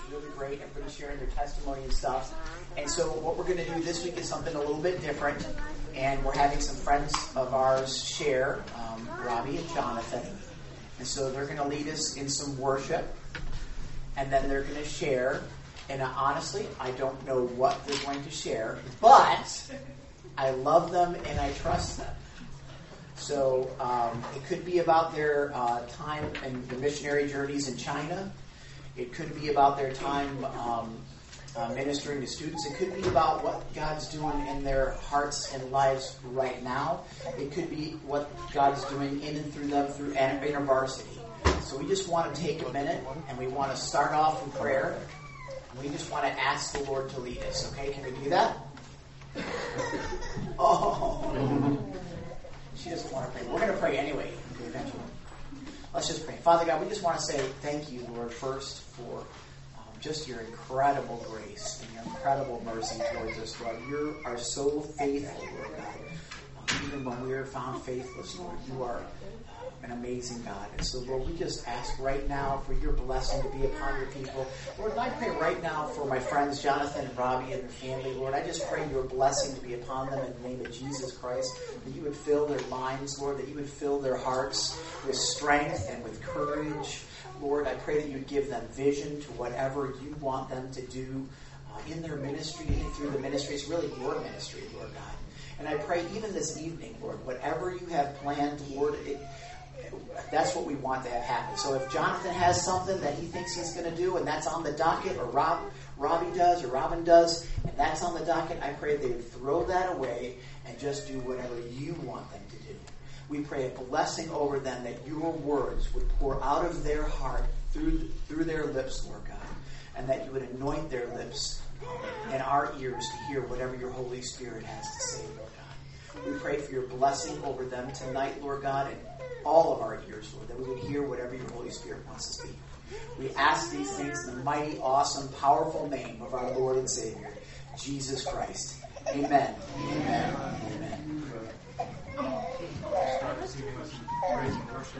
really great. Everybody's sharing their testimony and stuff. And so what we're going to do this week is something a little bit different. And we're having some friends of ours share, Robbie and Jonathan. And so they're going to lead us in some worship. And then they're going to share. And honestly, I don't know what they're going to share. But I love them and I trust them. So it could be about their time and the missionary journeys in China. It could be about their time ministering to students. It could be about what God's doing in their hearts and lives right now. It could be what God's doing in and through them through InterVarsity. So we just want to take a minute and we want to start off in prayer. And we just want to ask the Lord to lead us. Okay, can we do that? Oh. She doesn't want to pray. We're going to pray anyway. Okay, eventually. Let's just pray. Father God, we just want to say thank you, Lord, first for just your incredible grace and your incredible mercy towards us, Lord. You are so faithful, Lord God. Even when we are found faithless, Lord, you are an amazing God. And so, Lord, we just ask right now for your blessing to be upon your people. Lord, and I pray right now for my friends Jonathan and Robbie and their family. Lord, I just pray your blessing to be upon them in the name of Jesus Christ, that you would fill their minds, Lord, that you would fill their hearts with strength and with courage. Lord, I pray that you would give them vision to whatever you want them to do in their ministry and through the ministry. It's really your ministry, Lord God. And I pray even this evening, Lord, whatever you have planned, Lord, that's what we want to have happen. So if Jonathan has something that he thinks he's going to do and that's on the docket, or Robbie does, or Robin does, and that's on the docket, I pray they would throw that away and just do whatever you want them to do. We pray a blessing over them, that your words would pour out of their heart through their lips, Lord God, and that you would anoint their lips and our ears to hear whatever your Holy Spirit has to say, Lord God. We pray for your blessing over them tonight, Lord God, and all of our ears, Lord, that we would hear whatever your Holy Spirit wants to speak. We ask these things in the mighty, awesome, powerful name of our Lord and Savior, Jesus Christ. Amen. Amen. Amen. Start receiving us in praise and worship.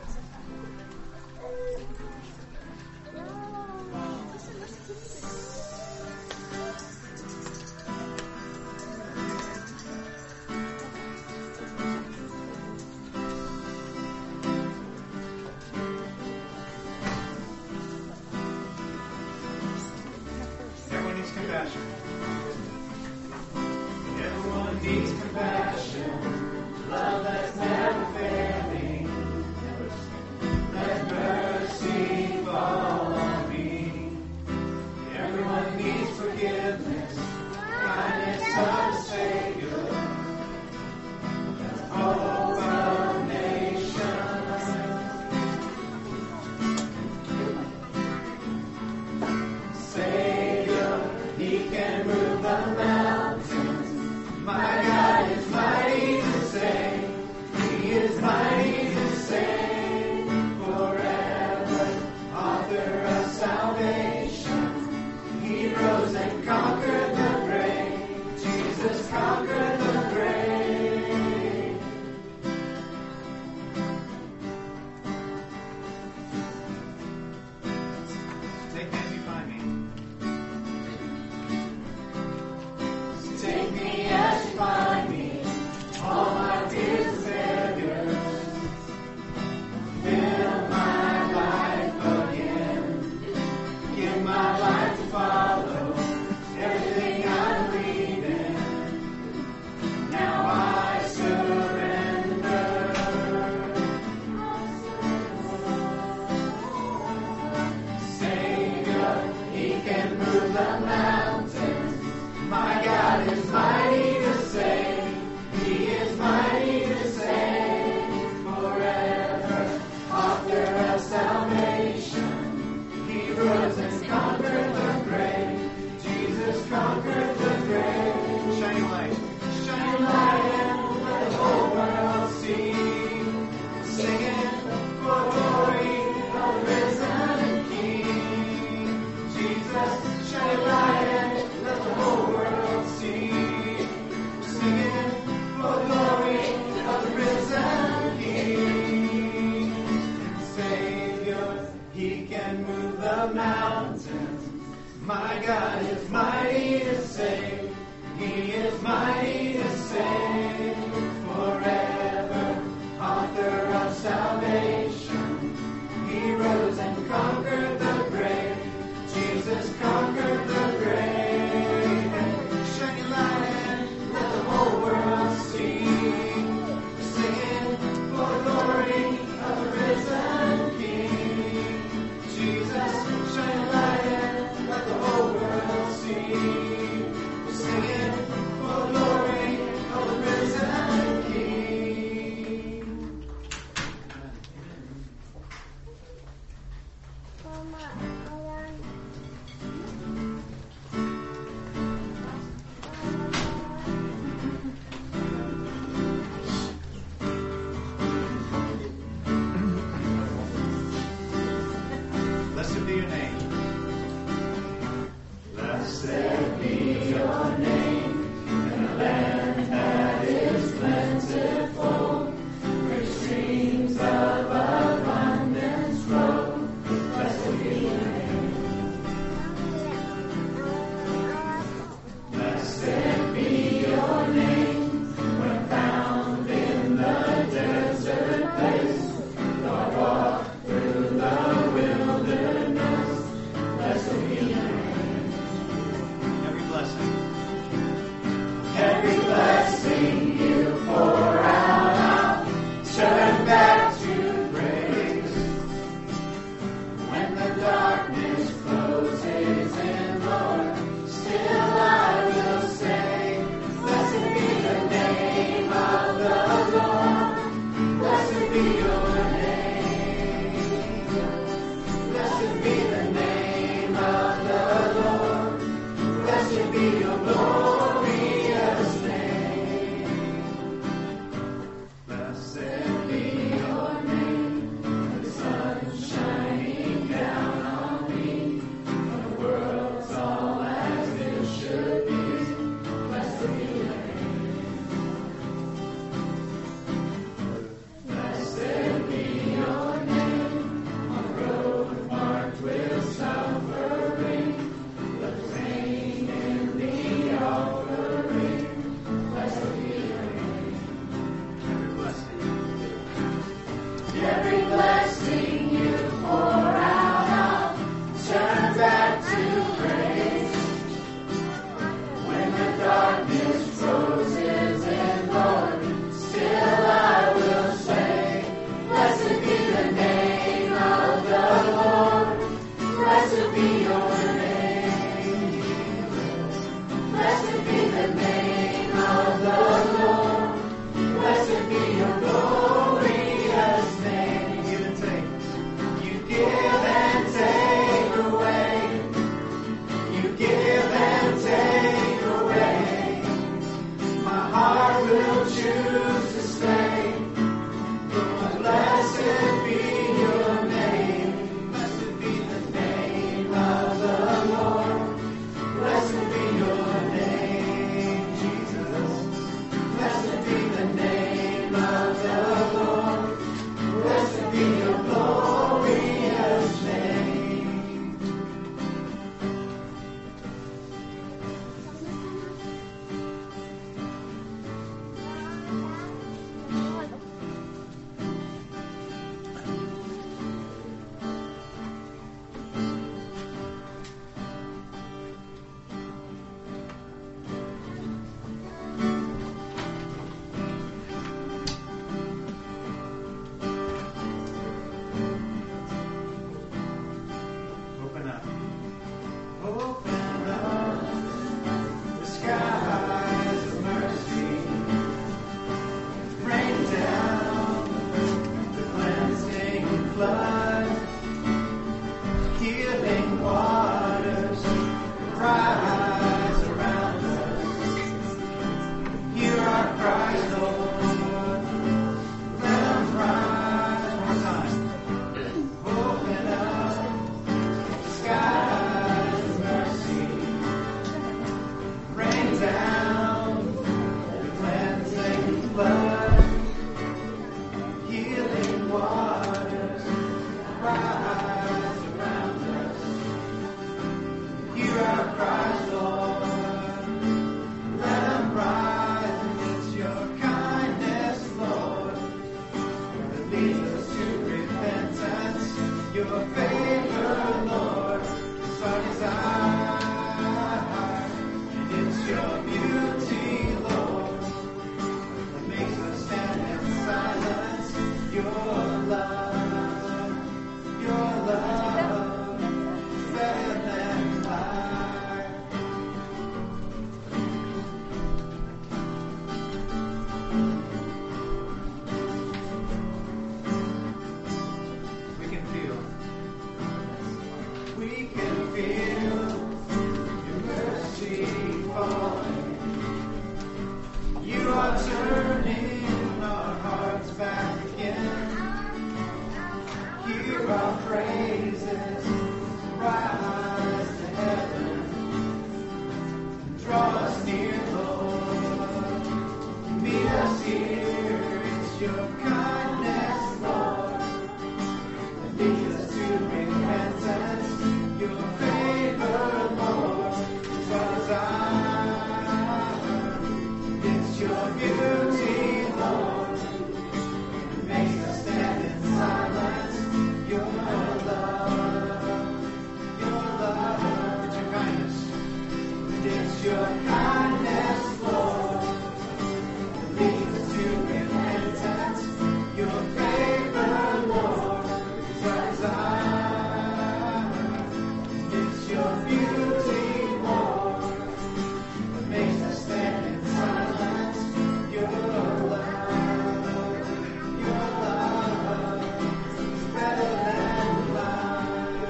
Everyone needs compassion. Everyone needs compassion. Love that's never failing. Let mercy fall on me. Everyone needs forgiveness. Kindness of the Savior. The hope of nations. Savior, he can move the mountains. My God is mighty to save. He is mighty to save forever. Author of salvation. He rose and conquered the grave. Jesus conquered the grave. Take me as you find me. Take me as you find me. All my fears and failures. Fill my life again. Give my life to follow everything I believe in. Now I surrender. Savior, he can move the mountains. My God is mighty to save. He is mighty to save forever. Author of salvation. He rose and conquered the grave. Jesus conquered the grave. Shining light. Shining light and let the whole world see. Singing for glory of the risen King. Jesus, shining light and let the whole world see. Singing for glory of the risen King. Savior, he can move the mountains. My God is mighty to save. He is mighty to save forever. Author of salvation. He rose and conquered the grave. Jesus conquered the grave. Shine your light and let the whole world see. Singing for the glory of the risen King. Jesus, shine your light and let the whole world see. Singing for the glory of the risen King. Blessed be your name. Blessed be your name in a land that is plentiful, where streams of abundance flow. Blessed be your name. Blessed be your name when found in the desert place. Lord, walk through the wilderness. Blessed be your name. Every blessing. Every blessing you pour out, turn back to grace. When the darkness closes in, Lord, still I will say, blessed be the name of the Lord. Blessed be your name. Blessed be the name of the Lord. Blessed be your glorious name. Blessed be your name. The sun shining down on me. When the world's all as it should be. Blessed be your name. Blessed be your name. On the road marked with suffering. The pain in the offering. Blessed be your name. Every blessing. Every blessing you pour out, turn back to grace. When the darkness closes in, Lord, still I will say, blessed be the name of the Lord. Blessed be your name. Blessed be the name of the Lord. Blessed be your glorious name. You give and take. You give and take away. You give and take away. My heart will choose to stay. Blessed be your name. Blessed be the name of the Lord. Blessed be your name, Jesus. Blessed be the name of the Lord. Blessed be your glorious name. Open up. Open up the skies of mercy. Rain down the cleansing flood. Healing waters rise around us. Hear our cries, Lord. Let them rise one more time. Open up the skies of mercy. Rain down the cleansing flood. Healing waters rise around us. we can feel your mercy falling. You are turning our hearts back again. Hear our praises rise to heaven. Draw us near, Lord. Meet us here. It's your kindness, Lord, that leads us to repentance. Your favor, Lord, is our desire. It's your beauty, Lord, that makes us stand in silence. Your love, it's your kindness. It's your kindness, Lord, that leads us to repentance. Your favor, Lord, is our desire. It's your beauty, Lord, that makes us stand in silence. Your love is better than life.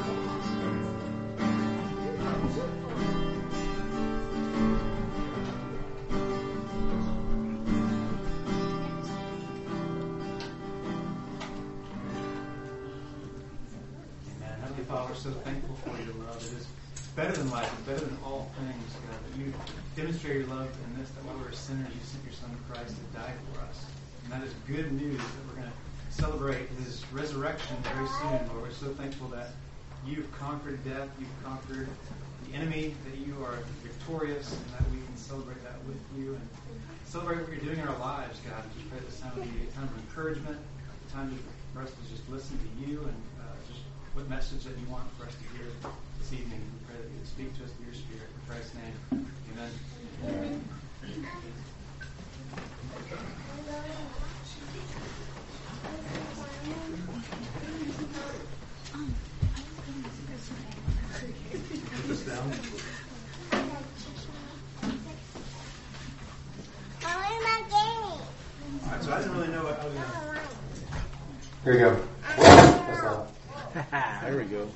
Amen. Heavenly Father, we're so thankful for your love. It is better than life. It's better than all things, God, that you demonstrate your love in this, that while we were sinners, you sent your Son Christ to die for us. And that is good news that we're going to celebrate his resurrection very soon, Lord. We're so thankful that you've conquered death, you've conquered the enemy, that you are victorious, and that we can celebrate that with you and celebrate what you're doing in our lives, God. We just pray this time will be a time of encouragement, a time for us to just listen to you and just what message that you want for us to hear this evening. We pray that you would speak to us through your Spirit. In Christ's name, amen. Put this down. All right, so I didn't really know what I was going to... Here we go. That's all. There we go.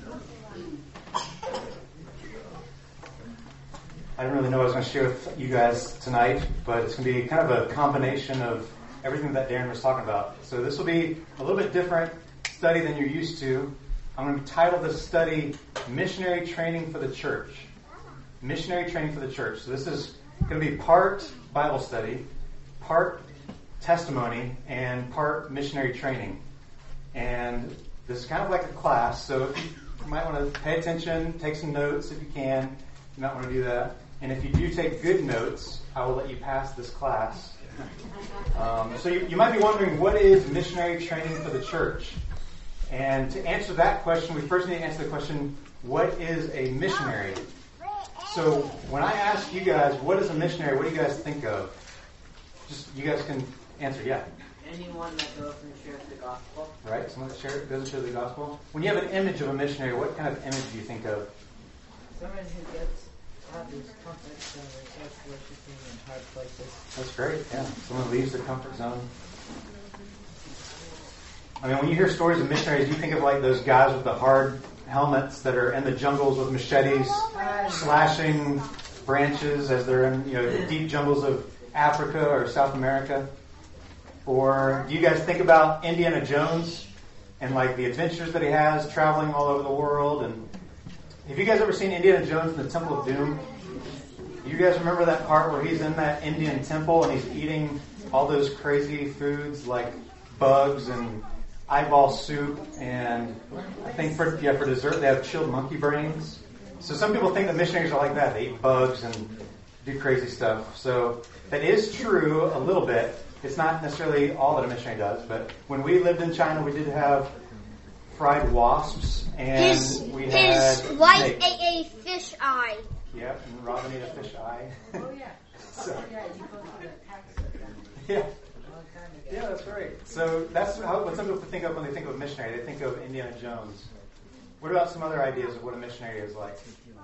I didn't really know what I was going to share with you guys tonight, but it's going to be kind of a combination of everything that Darren was talking about. So this will be a little bit different study than you're used to. I'm going to title this study Missionary Training for the Church. Missionary Training for the Church. So this is going to be part Bible study, part testimony, and part missionary training. And this is kind of like a class, so you might want to pay attention, take some notes if you can. You might want to do that. And if you do take good notes, I will let you pass this class. So you might be wondering, what is missionary training for the church? And to answer that question, we first need to answer the question, what is a missionary? So when I ask you guys, what is a missionary, what do you guys think of? Just, you guys can answer, yeah. Anyone that goes and shares the gospel. Right, someone that goes and shares the gospel. When you have an image of a missionary, what kind of image do you think of? Someone who gets out of his comfort zone and starts worshiping in hard places. That's great, yeah. Someone leaves their comfort zone. I mean, when you hear stories of missionaries, you think of like those guys with the hard helmets that are in the jungles with machetes, slashing branches as they're in, the deep jungles of Africa or South America. Or do you guys think about Indiana Jones and like the adventures that he has traveling all over the world? And have you guys ever seen Indiana Jones in the Temple of Doom? Do you guys remember that part where he's in that Indian temple and he's eating all those crazy foods like bugs and eyeball soup, and I think for dessert they have chilled monkey brains. So some people think that missionaries are like that. They eat bugs and do crazy stuff. So that is true a little bit. It's not necessarily all that a missionary does, but when we lived in China, we did have fried wasps, and we had his wife snakes. ate a fish eye. Yep, and Robin ate a fish eye. Oh, yeah. So, Yeah, you go to the tax system yeah. a long time ago. Yeah, that's right. So that's what some people think of when they think of a missionary. They think of Indiana Jones. What about some other ideas of what a missionary is like?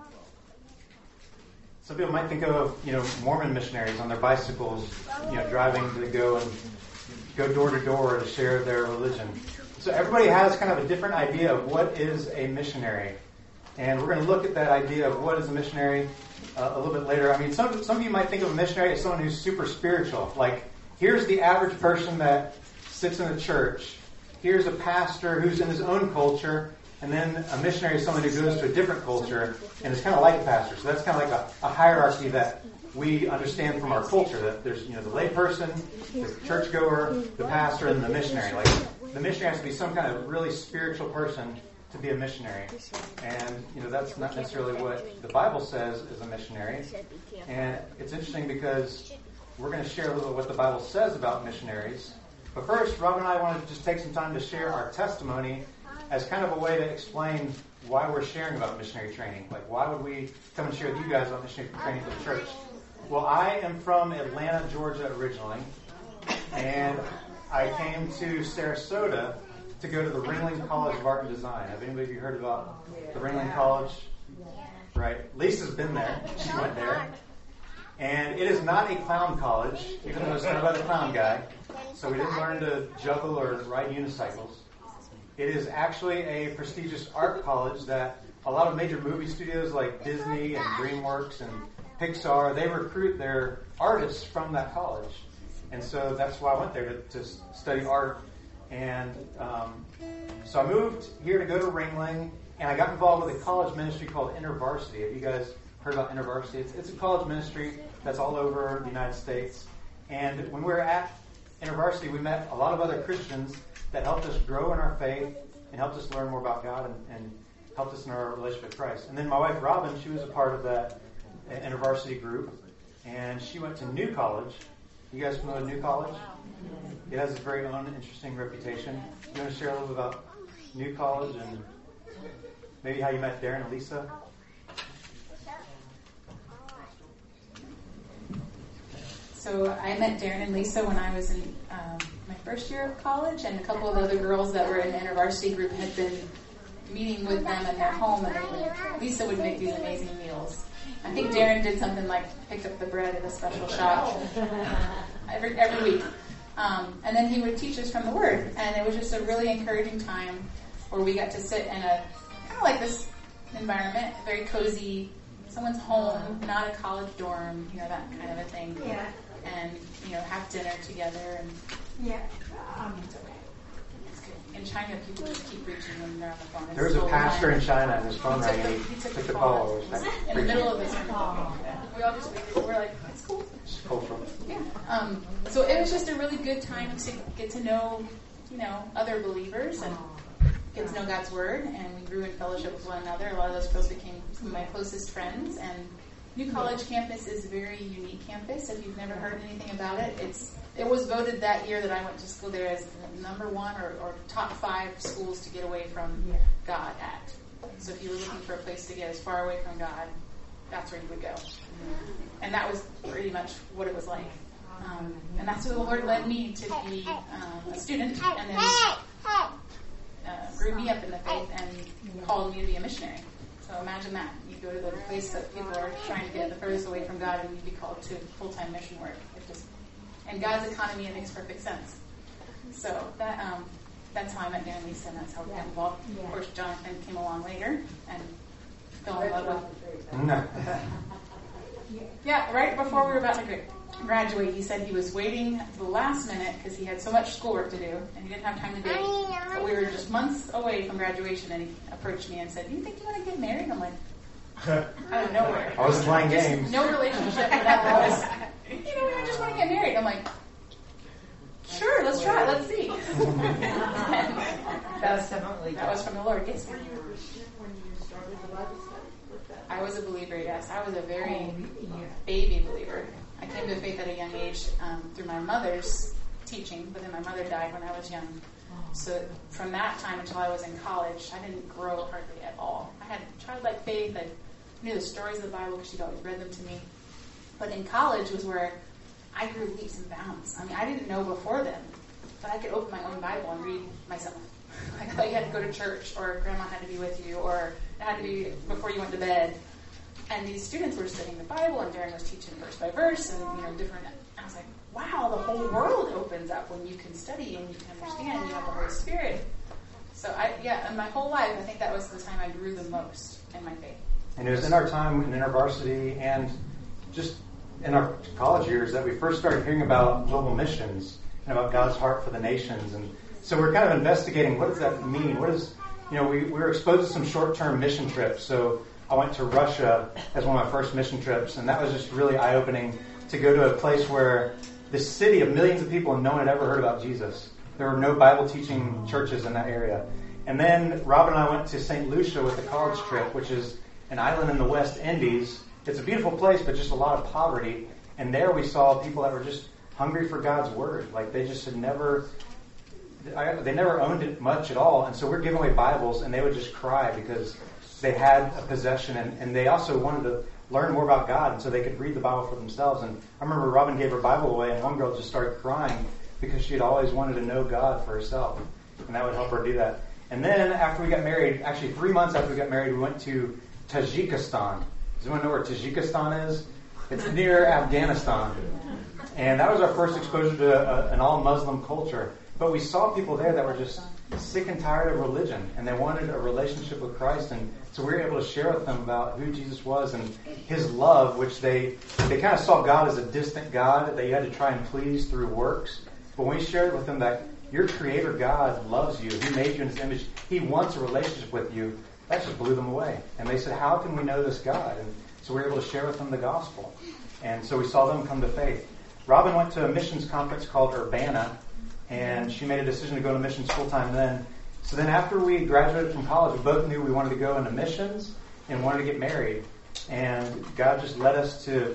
Some people might think of, Mormon missionaries on their bicycles, driving to go door to door to share their religion. So everybody has kind of a different idea of what is a missionary. And we're going to look at that idea of what is a missionary a little bit later. I mean, some of you might think of a missionary as someone who's super spiritual. Like, here's the average person that sits in a church. Here's a pastor who's in his own culture. And then a missionary is someone who goes to a different culture and is kind of like a pastor. So that's kind of like a hierarchy that we understand from our culture. That there's, the lay person, the churchgoer, the pastor, and the missionary. Like, the missionary has to be some kind of really spiritual person to be a missionary. And, that's not necessarily what the Bible says is a missionary. And it's interesting because we're going to share a little bit what the Bible says about missionaries. But first, Rob and I want to just take some time to share our testimony as kind of a way to explain why we're sharing about missionary training. Like, why would we come and share with you guys about missionary training for the church? Well, I am from Atlanta, Georgia originally, and I came to Sarasota to go to the Ringling College of Art and Design. Have anybody of you heard about the Ringling College? Right. Lisa's been there. She went there. And it is not a clown college, even though it's run by the clown guy. So we didn't learn to juggle or ride unicycles. It is actually a prestigious art college that a lot of major movie studios like Disney and DreamWorks and Pixar, they recruit their artists from that college. And so that's why I went there to study art. And so I moved here to go to Ringling, and I got involved with a college ministry called InterVarsity. Have you guys heard about InterVarsity? It's a college ministry that's all over the United States. And when we were at InterVarsity, we met a lot of other Christians that helped us grow in our faith and helped us learn more about God and helped us in our relationship with Christ. And then my wife, Robin, she was a part of that InterVarsity group, and she went to New College. You guys familiar with New College? It has its very own interesting reputation. You want to share a little bit about New College and maybe how you met Darren and Lisa? So I met Darren and Lisa when I was in my first year of college, and a couple of other girls that were in the InterVarsity group had been meeting with them in their home, and Lisa would make these amazing meals. I think Darren did something like pick up the bread at a special shop every week. And then he would teach us from the Word, and it was just a really encouraging time where we got to sit in a kind of like this environment, very cozy, someone's home, not a college dorm, that kind of a thing. Yeah. And, have dinner together. And Yeah. it's okay. It's good. In China, people just keep reaching when they're on the phone. There was a pastor in China, and his phone rang, and he took the the call. call in the middle of this sermon. We all just waited. We're like, it's cool. It's cultural. Yeah. So it was just a really good time to get to know, other believers and get to know God's Word, and we grew in fellowship with one another. A lot of those girls became some of my closest friends, and New College campus is a very unique campus. If you've never heard anything about it, it was voted that year that I went to school there as number one or top 5 schools to get away from God at. So if you were looking for a place to get as far away from God, that's where you would go. And that was pretty much what it was like. And that's where the Lord led me to be a student, and then grew me up in the faith and called me to be a missionary. So imagine that. You go to the place that people are trying to get the furthest away from God, and you'd be called to full-time mission work. And God's economy, it makes perfect sense. So that's how I met Darren and Lisa, and that's how we got involved. Yeah. Of course, Jonathan came along later and fell in love with. No. Yeah, right before we were about to graduate, he said he was waiting to the last minute because he had so much schoolwork to do, and he didn't have time to date. But we were just months away from graduation, and he approached me and said, "Do you think you want to get married?" I'm like, out of nowhere. I wasn't playing games. No relationship. But that was, I just want to get married. I'm like, sure, let's try. Let's see. that was from the Lord. Yes. When you started the Bible study with that? I was a believer, yes. I was a very baby believer. I came to faith at a young age through my mother's teaching, but then my mother died when I was young. So from that time until I was in college, I didn't grow hardly at all. I had childlike faith. I knew the stories of the Bible because she'd always read them to me. But in college was where I grew leaps and bounds. I mean, I didn't know before then, but I could open my own Bible and read myself. Like, I thought you had to go to church, or grandma had to be with you, or it had to be before you went to bed. And these students were studying the Bible, and Darren was teaching verse by verse, and different. I was like, wow, the whole world opens up when you can study and you can understand. You have the Holy Spirit. So in my whole life, I think that was the time I grew the most in my faith. And it was in our time in InterVarsity and just in our college years that we first started hearing about global missions and about God's heart for the nations. And so we're kind of investigating, what does that mean? What is, we were exposed to some short-term mission trips. So I went to Russia as one of my first mission trips, and that was just really eye-opening to go to a place where this city of millions of people and no one had ever heard about Jesus. There were no Bible-teaching churches in that area. And then Robin and I went to St. Lucia with a college trip, which is an island in the West Indies. It's a beautiful place, but just a lot of poverty. And there we saw people that were just hungry for God's Word. Like they just had never owned it much at all. And so we're giving away Bibles, and they would just cry because they had a possession, and they also wanted to learn more about God, and so they could read the Bible for themselves. And I remember Robin gave her Bible away, and one girl just started crying because she had always wanted to know God for herself, and that would help her do that. And then after we got married, actually 3 months after we got married, we went to Tajikistan. Does anyone know where Tajikistan is? It's near Afghanistan. And that was our first exposure to an all-Muslim culture. But we saw people there that were just sick and tired of religion, and they wanted a relationship with Christ. And so we were able to share with them about who Jesus was and His love, which they kind of saw God as a distant God that you had to try and please through works. But when we shared with them that your Creator God loves you, He made you in His image, He wants a relationship with you, that just blew them away. And they said, how can we know this God? And so we were able to share with them the gospel. And so we saw them come to faith. Robin went to a missions conference called Urbana, and she made a decision to go to missions full-time then. So then after we graduated from college, we both knew we wanted to go into missions and wanted to get married. And God just led us to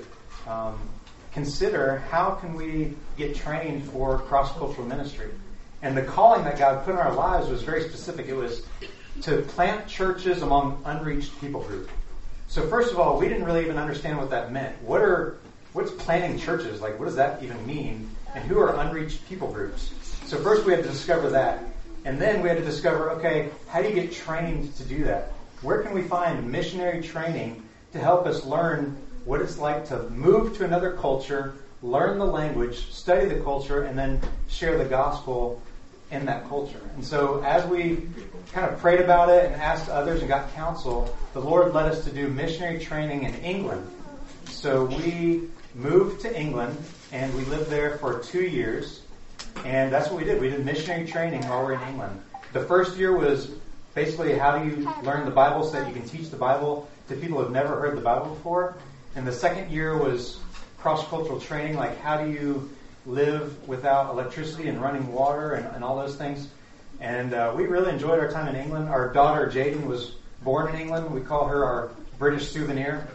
consider how can we get trained for cross-cultural ministry. And the calling that God put in our lives was very specific. It was to plant churches among unreached people group. So first of all, we didn't really even understand what that meant. What's planting churches? Like, what does that even mean? And who are unreached people groups? So first we had to discover that. And then we had to discover, okay, how do you get trained to do that? Where can we find missionary training to help us learn what it's like to move to another culture, learn the language, study the culture, and then share the gospel in that culture? And so as we kind of prayed about it and asked others and got counsel, the Lord led us to do missionary training in England. So we moved to England, and we lived there for 2 years. And that's what we did. We did missionary training while we were in England. The first year was basically how do you learn the Bible so that you can teach the Bible to people who have never heard the Bible before. And the second year was cross-cultural training, like how do you live without electricity and running water and all those things. And we really enjoyed our time in England. Our daughter, Jaden, was born in England. We call her our British souvenir.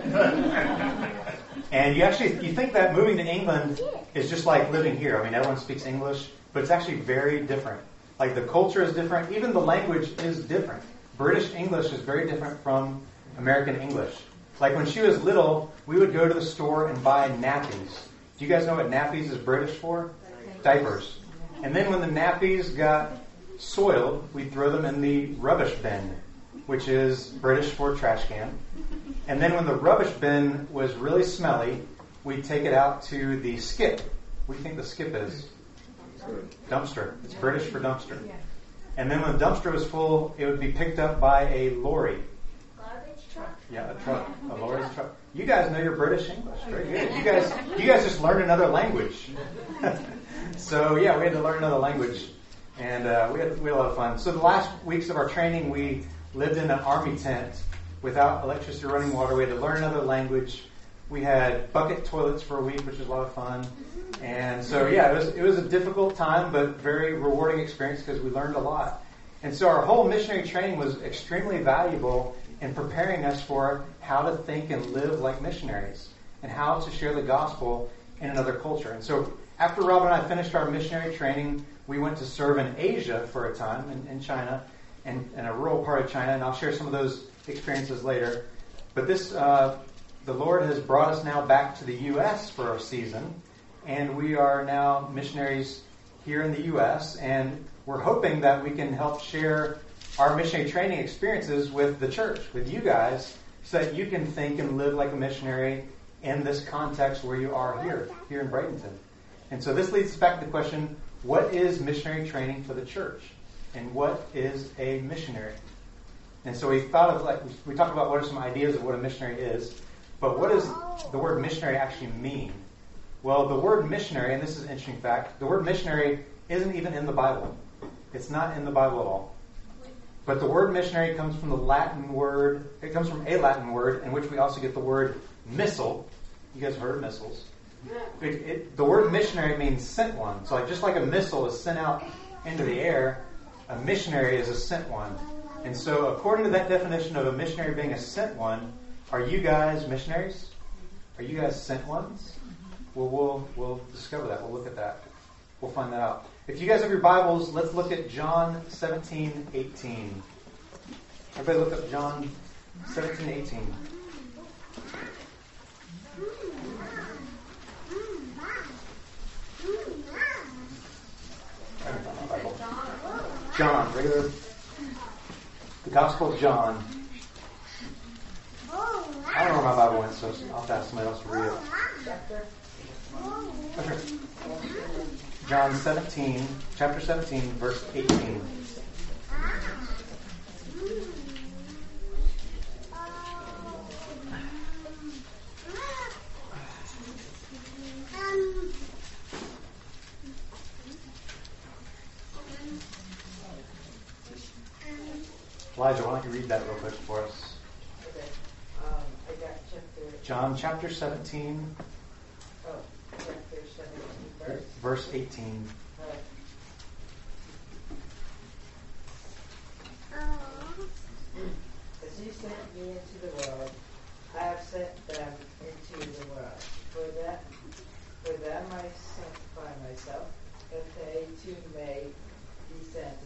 And you think that moving to England is just like living here. I mean, everyone speaks English, but it's actually very different. Like the culture is different. Even the language is different. British English is very different from American English. Like when she was little, we would go to the store and buy nappies. Do you guys know what nappies is British for? Diapers. And then when the nappies got soiled, we'd throw them in the rubbish bin, which is British for trash can. And then when the rubbish bin was really smelly, we'd take it out to the skip. What do you think the skip is? Dumpster. It's British for dumpster. And then when the dumpster was full, it would be picked up by a lorry. Garbage truck. Yeah, a truck. A lorry's a truck. You guys know your British English. Very good. You guys just learned another language. So yeah, we had to learn another language. And we had a lot of fun. So the last weeks of our training, we lived in an army tent without electricity or running water. We had to learn another language. We had bucket toilets for a week, which was a lot of fun. And so, yeah, it was a difficult time, but very rewarding experience because we learned a lot. And so our whole missionary training was extremely valuable in preparing us for how to think and live like missionaries and how to share the gospel in another culture. And so after Rob and I finished our missionary training, we went to serve in Asia for a time, in China, and in a rural part of China, and I'll share some of those experiences later. But the Lord has brought us now back to the U.S. for a season, and we are now missionaries here in the U.S., and we're hoping that we can help share our missionary training experiences with the church, with you guys, so that you can think and live like a missionary in this context where you are here in Bradenton. And so this leads us back to the question, what is missionary training for the church? and what is a missionary? And so we thought of, like, we talked about what are some ideas of what a missionary is, but what does the word missionary actually mean? Well, the word missionary, and this is an interesting fact, the word missionary isn't even in the Bible. It's not in the Bible at all. But the word missionary comes from the Latin word, it comes from a Latin word in which we also get the word missile. You guys have heard of missiles. The word missionary means sent one. So just like a missile is sent out into the air, a missionary is a sent one. And so according to that definition of a missionary being a sent one, are you guys missionaries? Are you guys sent ones? Well, we'll discover that. We'll look at that. We'll find that out. If you guys have your Bibles, let's look at John 17:18. Everybody look up John 17:18. John, regular. The Gospel of John. I don't know where my Bible went, so I'll have to ask somebody else to read it. Okay. John 17, chapter 17, verse 18. Elijah, why don't you read that real quick for us? Okay. I got chapter. John chapter 17. Oh, chapter 17, verse 18. As you sent me into the world, I have sent them into the world. For them I sanctify myself, that they too may be sanctified.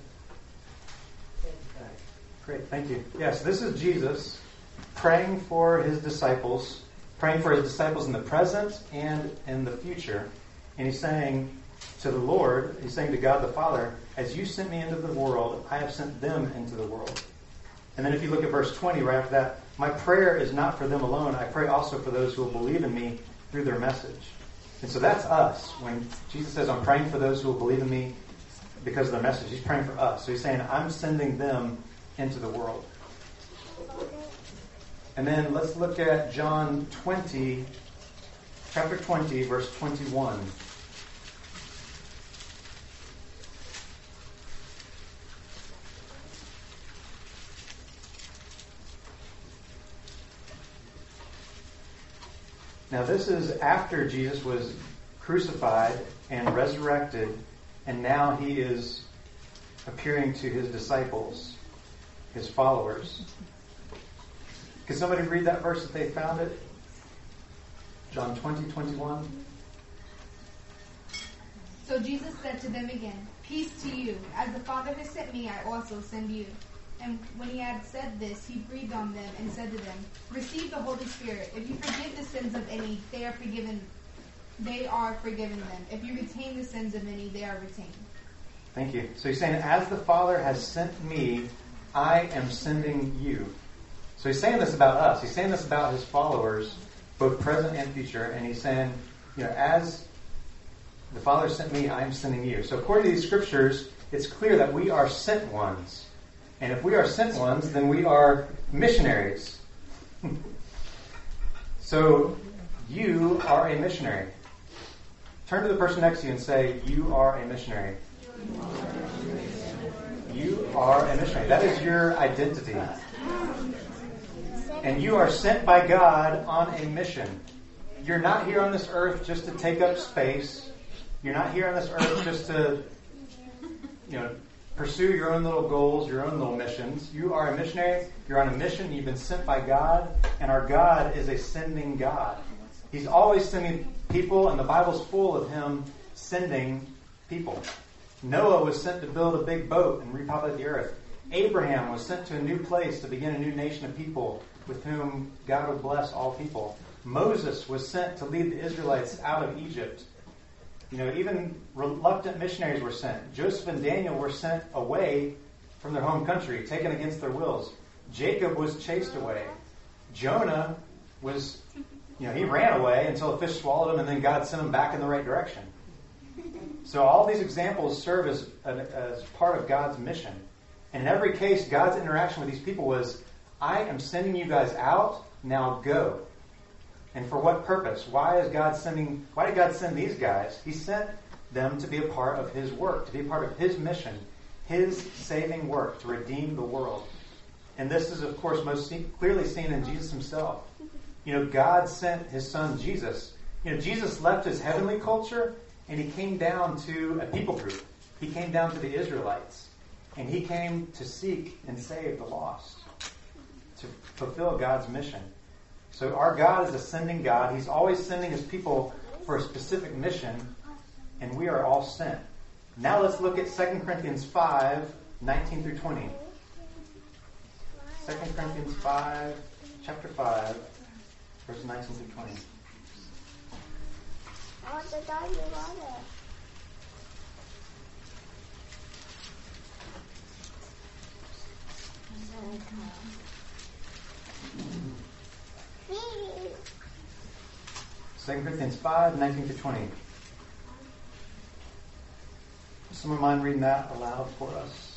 Great, thank you. Yes, this is Jesus praying for his disciples in the present and in the future. And he's saying to the Lord, he's saying to God the Father, as you sent me into the world, I have sent them into the world. And then if you look at verse 20 right after that, my prayer is not for them alone. I pray also for those who will believe in me through their message. And so that's us. When Jesus says, I'm praying for those who will believe in me because of their message, he's praying for us. So he's saying, I'm sending them into the world. And then let's look at John 20, chapter 20, verse 21. Now this is after Jesus was crucified and resurrected, and now he is appearing to his disciples, his followers. Can somebody read that verse if they found it? John 20:21. So Jesus said to them again, peace to you. As the Father has sent me, I also send you. And when he had said this, he breathed on them and said to them, receive the Holy Spirit. If you forgive the sins of any, they are forgiven them. If you retain the sins of any, they are retained. Thank you. So he's saying, as the Father has sent me, I am sending you. So he's saying this about us. He's saying this about his followers, both present and future. And he's saying, as the Father sent me, I am sending you. So according to these scriptures, it's clear that we are sent ones. And if we are sent ones, then we are missionaries. So you are a missionary. Turn to the person next to you and say, you are a missionary. You are a missionary. That is your identity. And you are sent by God on a mission. You're not here on this earth just to take up space. You're not here on this earth just to, pursue your own little goals, your own little missions. You are a missionary. You're on a mission. You've been sent by God. And our God is a sending God. He's always sending people, and the Bible's full of him sending people. Noah was sent to build a big boat and repopulate the earth. Abraham was sent to a new place to begin a new nation of people with whom God would bless all people. Moses was sent to lead the Israelites out of Egypt. Even reluctant missionaries were sent. Joseph and Daniel were sent away from their home country, taken against their wills. Jacob was chased away. Jonah was, he ran away until a fish swallowed him, and then God sent him back in the right direction. So all these examples serve as part of God's mission. And in every case, God's interaction with these people was, I am sending you guys out, now go. And for what purpose? Why did God send these guys? He sent them to be a part of His work, to be a part of His mission, His saving work to redeem the world. And this is, of course, most clearly seen in Jesus Himself. God sent His Son, Jesus. Jesus left His heavenly culture and He came down to a people group. He came down to the Israelites. And He came to seek and save the lost, to fulfill God's mission. So our God is a sending God. He's always sending His people for a specific mission, and we are all sent. Now let's look at 2 Corinthians 5, 19 through 20. 2 Corinthians 5, chapter 5, verses 19 through 20. I want to tell you about it. Second Corinthians 5, 19 through 20. Someone mind reading that aloud for us?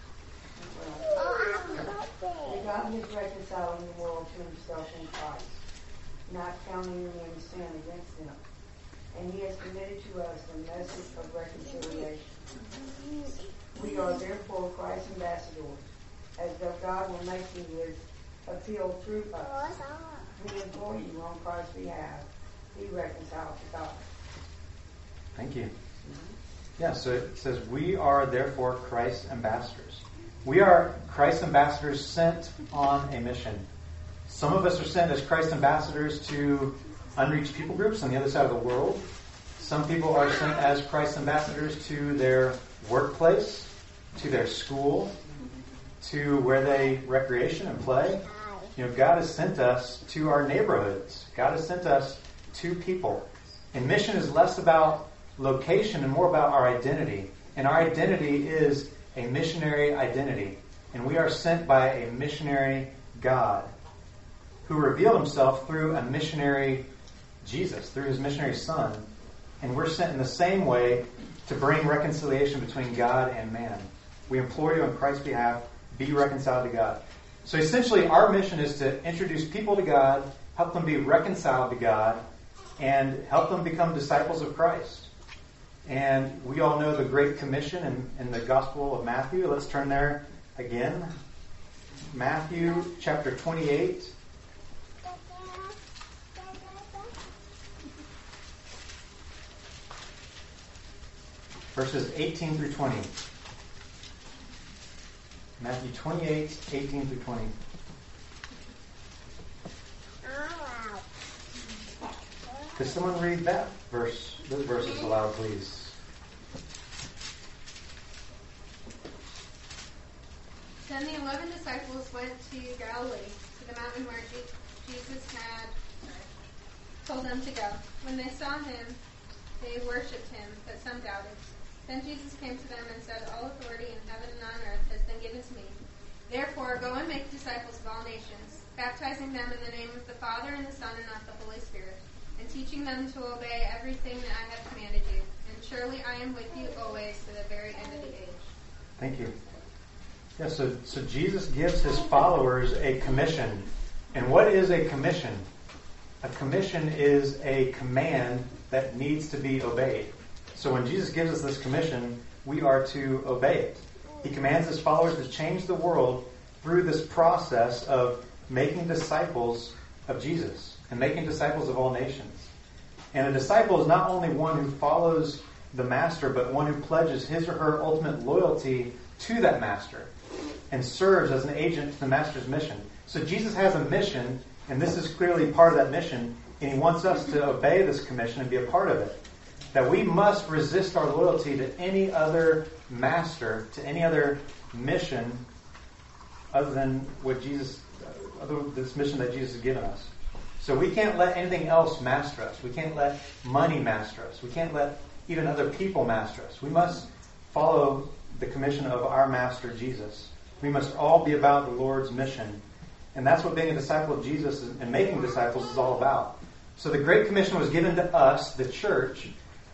And God is reconciling the world to Himself in Christ, not counting anyone's sin against them. And He has committed to us the message of reconciliation. We are therefore Christ's ambassadors, as though God were making His appeal through us. We implore you on Christ's behalf, be reconciled to God. Thank you. Yeah, so it says, we are therefore Christ's ambassadors. We are Christ's ambassadors sent on a mission. Some of us are sent as Christ's ambassadors to unreached people groups on the other side of the world. Some people are sent as Christ's ambassadors to their workplace, to their school, to where they recreation and play. God has sent us to our neighborhoods. God has sent us to people. And mission is less about location and more about our identity. And our identity is a missionary identity. And we are sent by a missionary God who revealed Himself through a missionary Jesus, through His missionary Son. And we're sent in the same way to bring reconciliation between God and man. We implore you on Christ's behalf, be reconciled to God. So essentially, our mission is to introduce people to God, help them be reconciled to God, and help them become disciples of Christ. And we all know the Great Commission in the Gospel of Matthew. Let's turn there again. Matthew chapter 28. Verses 18 through 20. Matthew 28, 18 through 20. Could someone read those verses aloud, please? Then the 11 disciples went to Galilee, to the mountain where Jesus had told them to go. When they saw Him, they worshipped Him, but some doubted. Then Jesus came to them and said, all authority in heaven and on earth has been given to me. Therefore, go and make disciples of all nations, baptizing them in the name of the Father and the Son and of the Holy Spirit, and teaching them to obey everything that I have commanded you. And surely I am with you always to the very end of the age. Thank you. Yeah, so Jesus gives His followers a commission. And what is a commission? A commission is a command that needs to be obeyed. So when Jesus gives us this commission, we are to obey it. He commands His followers to change the world through this process of making disciples of Jesus and making disciples of all nations. And a disciple is not only one who follows the master, but one who pledges his or her ultimate loyalty to that master and serves as an agent to the master's mission. So Jesus has a mission, and this is clearly part of that mission, and He wants us to obey this commission and be a part of it. That we must resist our loyalty to any other master, to any other mission other than this mission that Jesus has given us. So we can't let anything else master us. We can't let money master us. We can't let even other people master us. We must follow the commission of our master, Jesus. We must all be about the Lord's mission. And that's what being a disciple of Jesus and making disciples is all about. So the Great Commission was given to us, the church,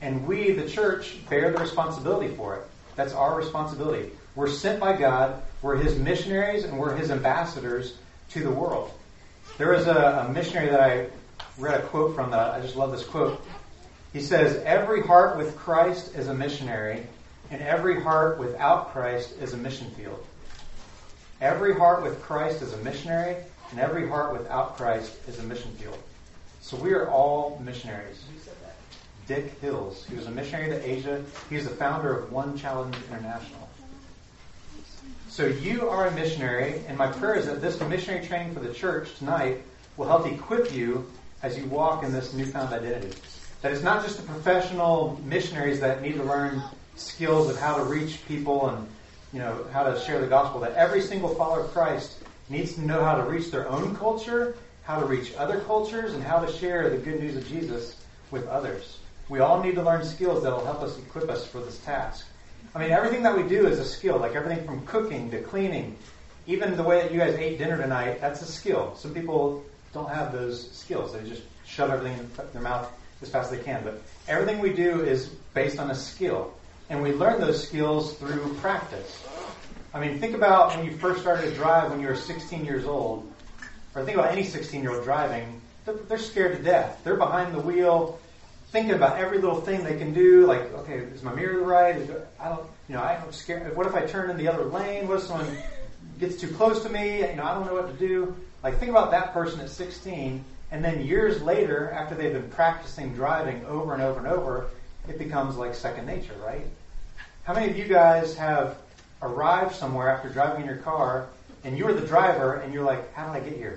And we, the church, bear the responsibility for it. That's our responsibility. We're sent by God. We're His missionaries and we're His ambassadors to the world. There was a missionary that I read a quote from that I just love this quote. He says, "Every heart with Christ is a missionary, and every heart without Christ is a mission field." Every heart with Christ is a missionary, and every heart without Christ is a mission field. So we are all missionaries. Dick Hills, he was a missionary to Asia. He's the founder of One Challenge International. So you are a missionary, and my prayer is that this missionary training for the church tonight will help equip you as you walk in this newfound identity. That it's not just the professional missionaries that need to learn skills of how to reach people and how to share the gospel. That every single follower of Christ needs to know how to reach their own culture, how to reach other cultures, and how to share the good news of Jesus with others. We all need to learn skills that will help us equip us for this task. I mean, everything that we do is a skill, like everything from cooking to cleaning. Even the way that you guys ate dinner tonight, that's a skill. Some people don't have those skills. They just shove everything in their mouth as fast as they can. But everything we do is based on a skill. And we learn those skills through practice. I mean, think about when you first started to drive when you were 16 years old. Or think about any 16-year-old driving. They're scared to death. They're behind the wheel, thinking about every little thing they can do. Like, okay, is my mirror right? I'm scared. What if I turn in the other lane? What if someone gets too close to me? I don't know what to do. Like, think about that person at 16, and then years later, after they've been practicing driving over and over and over, it becomes like second nature, right? How many of you guys have arrived somewhere after driving in your car, and you were the driver, and you're like, how did I get here?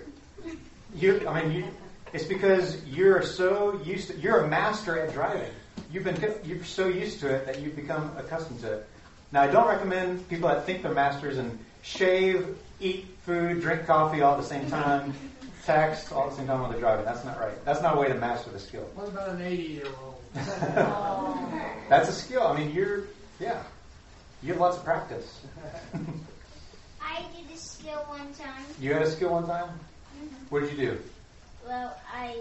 It's because you're so used to, you're a master at driving. You're so used to it that you've become accustomed to it. Now, I don't recommend people that think they're masters and shave, eat food, drink coffee all at the same time, text all at the same time while they're driving. That's not right. That's not a way to master the skill. What about an 80-year-old? That's a skill. I mean, you have lots of practice. I did a skill one time. You had a skill one time? Mm-hmm. What did you do? Well,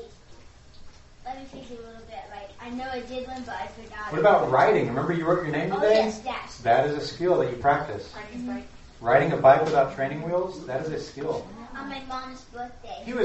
let me think a little bit. Like, I know I did one, but I forgot. What about writing? Remember you wrote your name today? Oh, yes, that. That is a skill that you practice. Riding a bike without training wheels, that is a skill. On my mom's birthday. He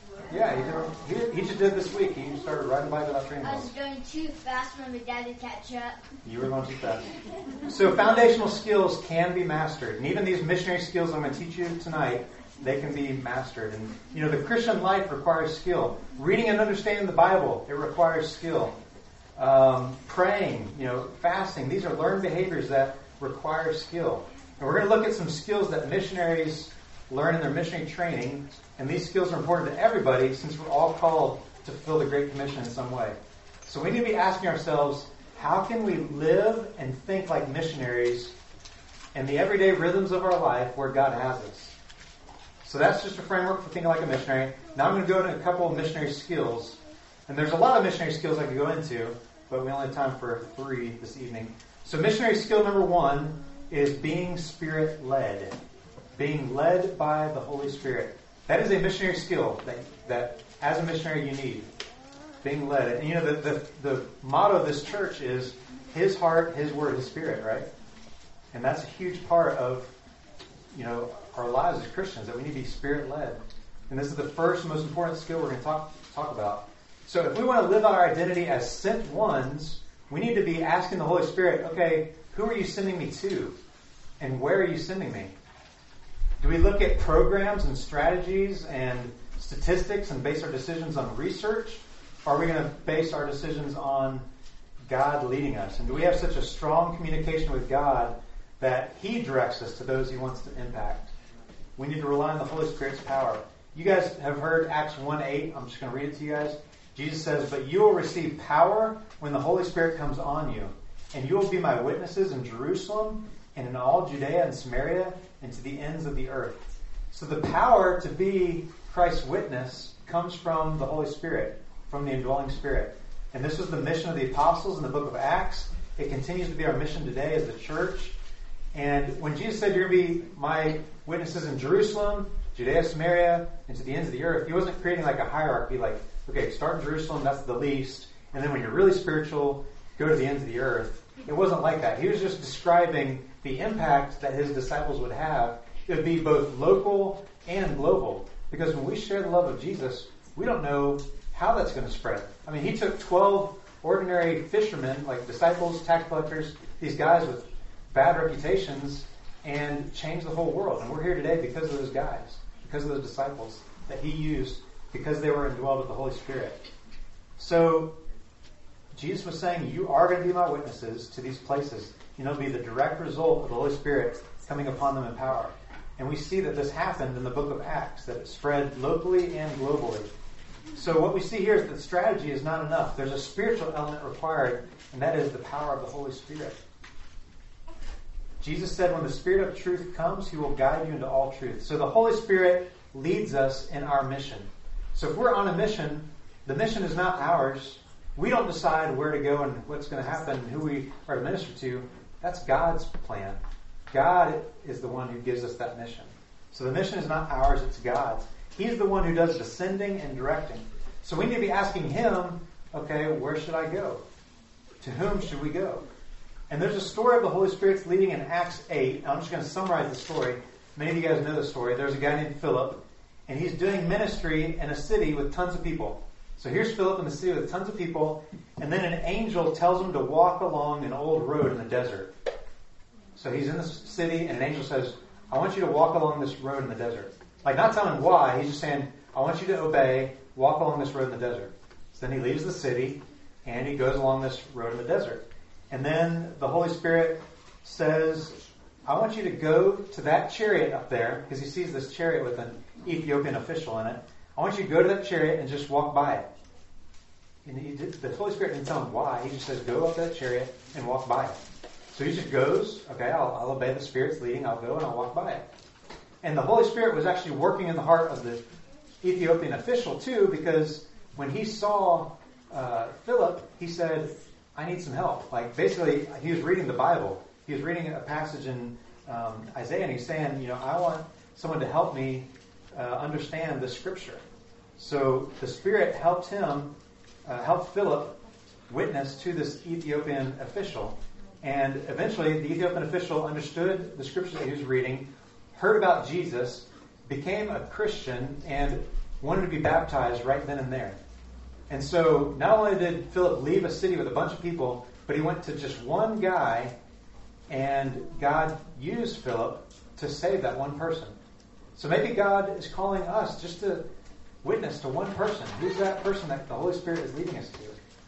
just did this week. He started riding a bike without training I wheels. was going too fast for my dad to catch up. You were going too fast. So foundational skills can be mastered. And even these missionary skills I'm going to teach you tonight, they can be mastered. And, the Christian life requires skill. Reading and understanding the Bible, it requires skill. Praying, fasting, these are learned behaviors that require skill. And we're going to look at some skills that missionaries learn in their missionary training. And these skills are important to everybody since we're all called to fulfill the Great Commission in some way. So we need to be asking ourselves, how can we live and think like missionaries in the everyday rhythms of our life where God has us? So that's just a framework for thinking like a missionary. Now I'm going to go into a couple of missionary skills. And there's a lot of missionary skills I could go into, but we only have time for 3 this evening. So missionary skill number 1 is being Spirit-led. Being led by the Holy Spirit. That is a missionary skill that as a missionary you need. Being led. And the motto of this church is His heart, His word, His spirit, right? And that's a huge part of, our lives as Christians, that we need to be Spirit-led. And this is the first most important skill we're going to talk about. So if we want to live out our identity as sent ones, we need to be asking the Holy Spirit, okay, who are you sending me to? And where are you sending me? Do we look at programs and strategies and statistics and base our decisions on research? Or are we going to base our decisions on God leading us? And do we have such a strong communication with God that He directs us to those He wants to impact? We need to rely on the Holy Spirit's power. You guys have heard Acts 1:8. I'm just going to read it to you guys. Jesus says, "But you will receive power when the Holy Spirit comes on you, and you will be my witnesses in Jerusalem and in all Judea and Samaria and to the ends of the earth." So the power to be Christ's witness comes from the Holy Spirit, from the indwelling Spirit. And this was the mission of the apostles in the book of Acts. It continues to be our mission today as the church. And when Jesus said, "You're going to be my witnesses in Jerusalem, Judea, Samaria, and to the ends of the earth," He wasn't creating like a hierarchy, like, okay, start in Jerusalem, that's the least. And then when you're really spiritual, go to the ends of the earth. It wasn't like that. He was just describing the impact that his disciples would have. It would be both local and global. Because when we share the love of Jesus, we don't know how that's going to spread. I mean, he took 12 ordinary fishermen, like disciples, tax collectors, these guys with bad reputations, and changed the whole world. And we're here today because of those guys, because of those disciples that he used, because they were indwelled with the Holy Spirit. So Jesus was saying, you are going to be my witnesses to these places. You know, it'll be the direct result of the Holy Spirit coming upon them in power. And we see that this happened in the book of Acts, that it spread locally and globally. So what we see here is that strategy is not enough. There's a spiritual element required, and that is the power of the Holy Spirit. Jesus said, when the Spirit of truth comes, he will guide you into all truth. So the Holy Spirit leads us in our mission. So if we're on a mission, the mission is not ours. We don't decide where to go and what's going to happen and who we are to minister to. That's God's plan. God is the one who gives us that mission. So the mission is not ours, it's God's. He's the one who does the sending and directing. So we need to be asking him, okay, where should I go? To whom should we go? And there's a story of the Holy Spirit's leading in Acts 8. I'm just going to summarize the story. Many of you guys know the story. There's a guy named Philip, and he's doing ministry in a city with tons of people. So here's Philip in the city with tons of people, and then an angel tells him to walk along an old road in the desert. So he's in the city, and an angel says, I want you to walk along this road in the desert. Like, not telling him why, he's just saying, I want you to obey, walk along this road in the desert. So then he leaves the city, and he goes along this road in the desert. And then the Holy Spirit says, I want you to go to that chariot up there, because he sees this chariot with an Ethiopian official in it. I want you to go to that chariot and just walk by it. And the Holy Spirit didn't tell him why. He just says, go up to that chariot and walk by it. So he just goes, okay, I'll obey the Spirit's leading, I'll go and I'll walk by it. And the Holy Spirit was actually working in the heart of the Ethiopian official too, because when he saw Philip, he said, I need some help. Like, basically, he was reading the Bible. He was reading a passage in Isaiah, and he's saying, I want someone to help me understand the Scripture. So the Spirit helped Philip witness to this Ethiopian official. And eventually, the Ethiopian official understood the Scripture that he was reading, heard about Jesus, became a Christian, and wanted to be baptized right then and there. And so, not only did Philip leave a city with a bunch of people, but he went to just one guy, and God used Philip to save that one person. So maybe God is calling us just to witness to one person. Who's that person that the Holy Spirit is leading us to?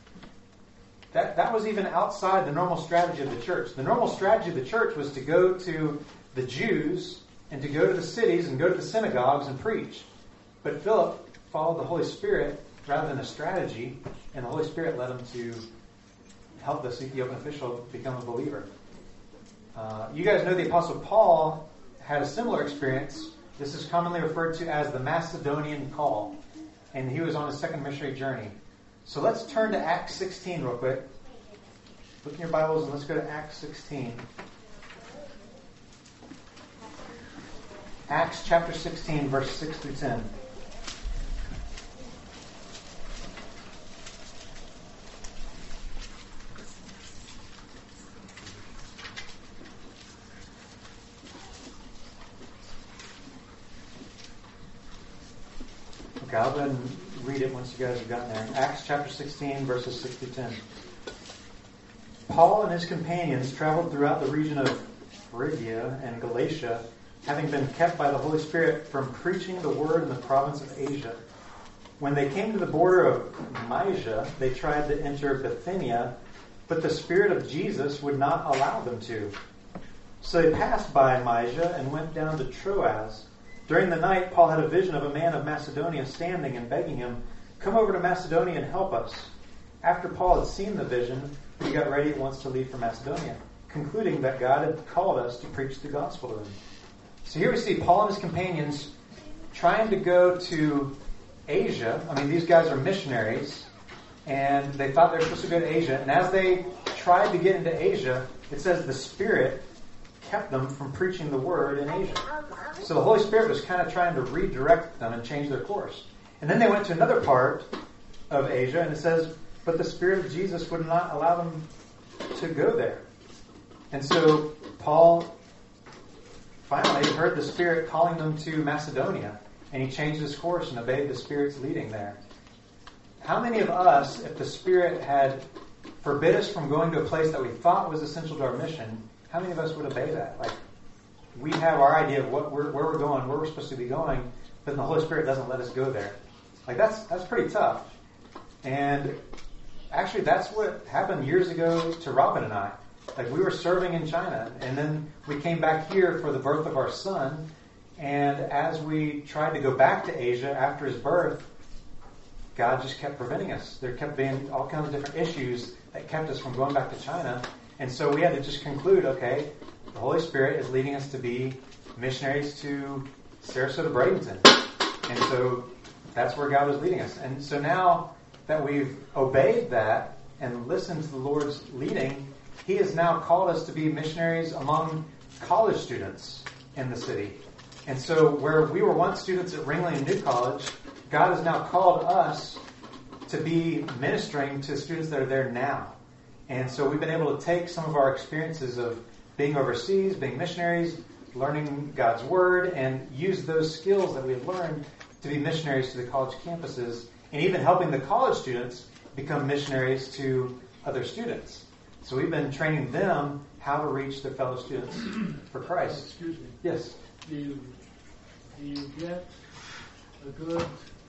That was even outside the normal strategy of the church. The normal strategy of the church was to go to the Jews and to go to the cities and go to the synagogues and preach. But Philip followed the Holy Spirit rather than a strategy, and the Holy Spirit led him to help this Ethiopian official become a believer. You guys know the Apostle Paul had a similar experience. This is commonly referred to as the Macedonian call, and he was on his second missionary journey. So let's turn to Acts 16 real quick. Look in your Bibles and let's go to Acts 16. Acts chapter 16, verse 6 through 10. Okay, I'll go ahead and read it once you guys have gotten there. Acts chapter 16, verses 6 through 10. Paul and his companions traveled throughout the region of Phrygia and Galatia, having been kept by the Holy Spirit from preaching the word in the province of Asia. When they came to the border of Mysia, they tried to enter Bithynia, but the Spirit of Jesus would not allow them to. So they passed by Mysia and went down to Troas. During the night, Paul had a vision of a man of Macedonia standing and begging him, "Come over to Macedonia and help us." After Paul had seen the vision, he got ready at once to leave for Macedonia, concluding that God had called us to preach the gospel to them. So here we see Paul and his companions trying to go to Asia. I mean, these guys are missionaries, and they thought they were supposed to go to Asia. And as they tried to get into Asia, it says the Spirit kept them from preaching the word in Asia. So the Holy Spirit was kind of trying to redirect them and change their course. And then they went to another part of Asia, and it says but the Spirit of Jesus would not allow them to go there. And so Paul finally heard the Spirit calling them to Macedonia, and he changed his course and obeyed the Spirit's leading there. How many of us, if the Spirit had forbid us from going to a place that we thought was essential to our mission, how many of us would obey that? Like, we have our idea of where we're going, where we're supposed to be going, but the Holy Spirit doesn't let us go there. Like, that's pretty tough. And actually, that's what happened years ago to Robin and I. Like, we were serving in China, and then we came back here for the birth of our son, and as we tried to go back to Asia after his birth, God just kept preventing us. There kept being all kinds of different issues that kept us from going back to China. And so we had to just conclude, okay, the Holy Spirit is leading us to be missionaries to Sarasota, Bradenton. And so that's where God was leading us. And so now that we've obeyed that and listened to the Lord's leading, He has now called us to be missionaries among college students in the city. And so where we were once students at Ringling and New College, God has now called us to be ministering to students that are there now. And so we've been able to take some of our experiences of being overseas, being missionaries, learning God's Word, and use those skills that we have learned to be missionaries to the college campuses, and even helping the college students become missionaries to other students. So we've been training them how to reach their fellow students for Christ. Excuse me. Yes. Do you get a good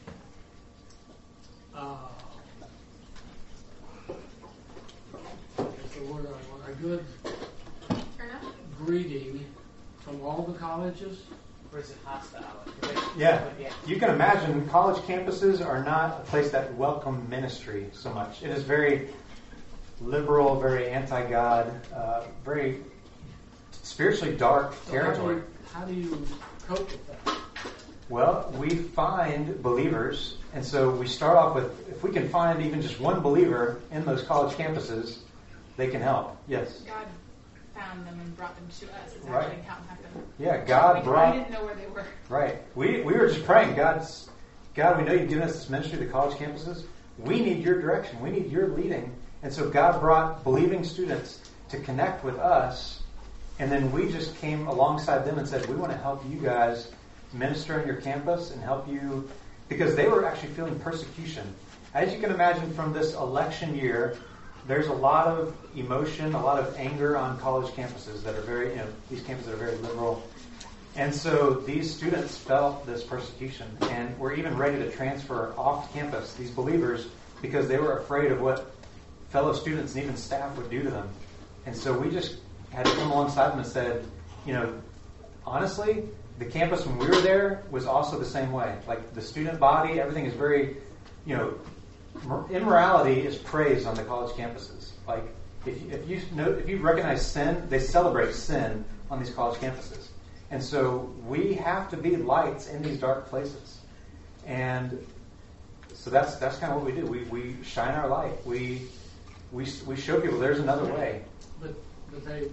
what's the word I want? A good greeting from all the colleges? Or is it hostile? Yeah. You can imagine college campuses are not a place that welcome ministry so much. It is very liberal, very anti-God, very spiritually dark territory. How do you cope with that? Well, we find believers, and so we start off with, if we can find even just one believer in those college campuses, they can help. Yes? God found them and brought them to us. It's Right. actually how it happened. Yeah, God brought... I didn't know where they were. Right. We were just praying, God, we know you've given us this ministry to the college campuses. We need your direction. We need your leading. And so God brought believing students to connect with us, and then we just came alongside them and said, we want to help you guys minister on your campus and help you, because they were actually feeling persecution. As you can imagine, from this election year, there's a lot of emotion, a lot of anger on college campuses that are very, these campuses are very liberal. And so these students felt this persecution and were even ready to transfer off campus, these believers, because they were afraid of what fellow students and even staff would do to them. And so we just had to come alongside them and said, honestly, the campus when we were there was also the same way. Like the student body, everything is very, immorality is praised on the college campuses. Like if you recognize sin, they celebrate sin on these college campuses. And so we have to be lights in these dark places. And so that's kind of what we do. We shine our light. We show people there's another way. But they